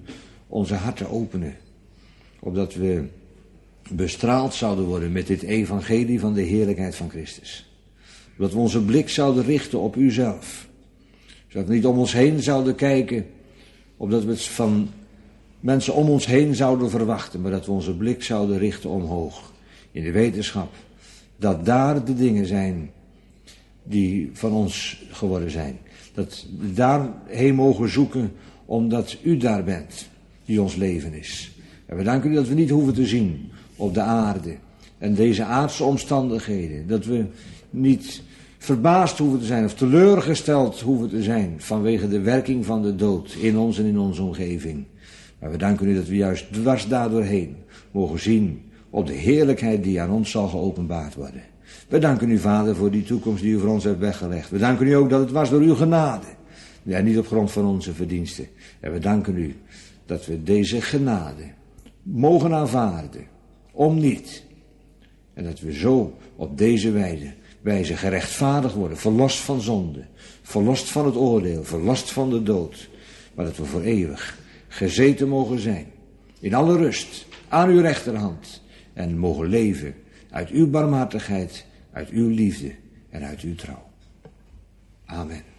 onze harten openen. Opdat we bestraald zouden worden met dit evangelie van de heerlijkheid van Christus. Dat we onze blik zouden richten op uzelf. Zodat we niet om ons heen zouden kijken, opdat we het van mensen om ons heen zouden verwachten, maar dat we onze blik zouden richten omhoog. In de wetenschap dat daar de dingen zijn die van ons geworden zijn. Dat we daarheen mogen zoeken, omdat u daar bent, die ons leven is. En we danken u dat we niet hoeven te zien op de aarde en deze aardse omstandigheden. Dat we niet verbaasd hoeven te zijn of teleurgesteld hoeven te zijn vanwege de werking van de dood in ons en in onze omgeving. Maar we danken u dat we juist dwars daardoorheen mogen zien op de heerlijkheid die aan ons zal geopenbaard worden. We danken u, Vader, voor die toekomst die u voor ons hebt weggelegd. We danken u ook dat het was door uw genade. Ja, niet op grond van onze verdiensten. En we danken u dat we deze genade mogen aanvaarden. Om niet. En dat we zo op deze wijze gerechtvaardigd worden. Verlost van zonde. Verlost van het oordeel. Verlost van de dood. Maar dat we voor eeuwig gezeten mogen zijn. In alle rust. Aan uw rechterhand. En mogen leven uit uw barmhartigheid. Uit uw liefde. En uit uw trouw. Amen.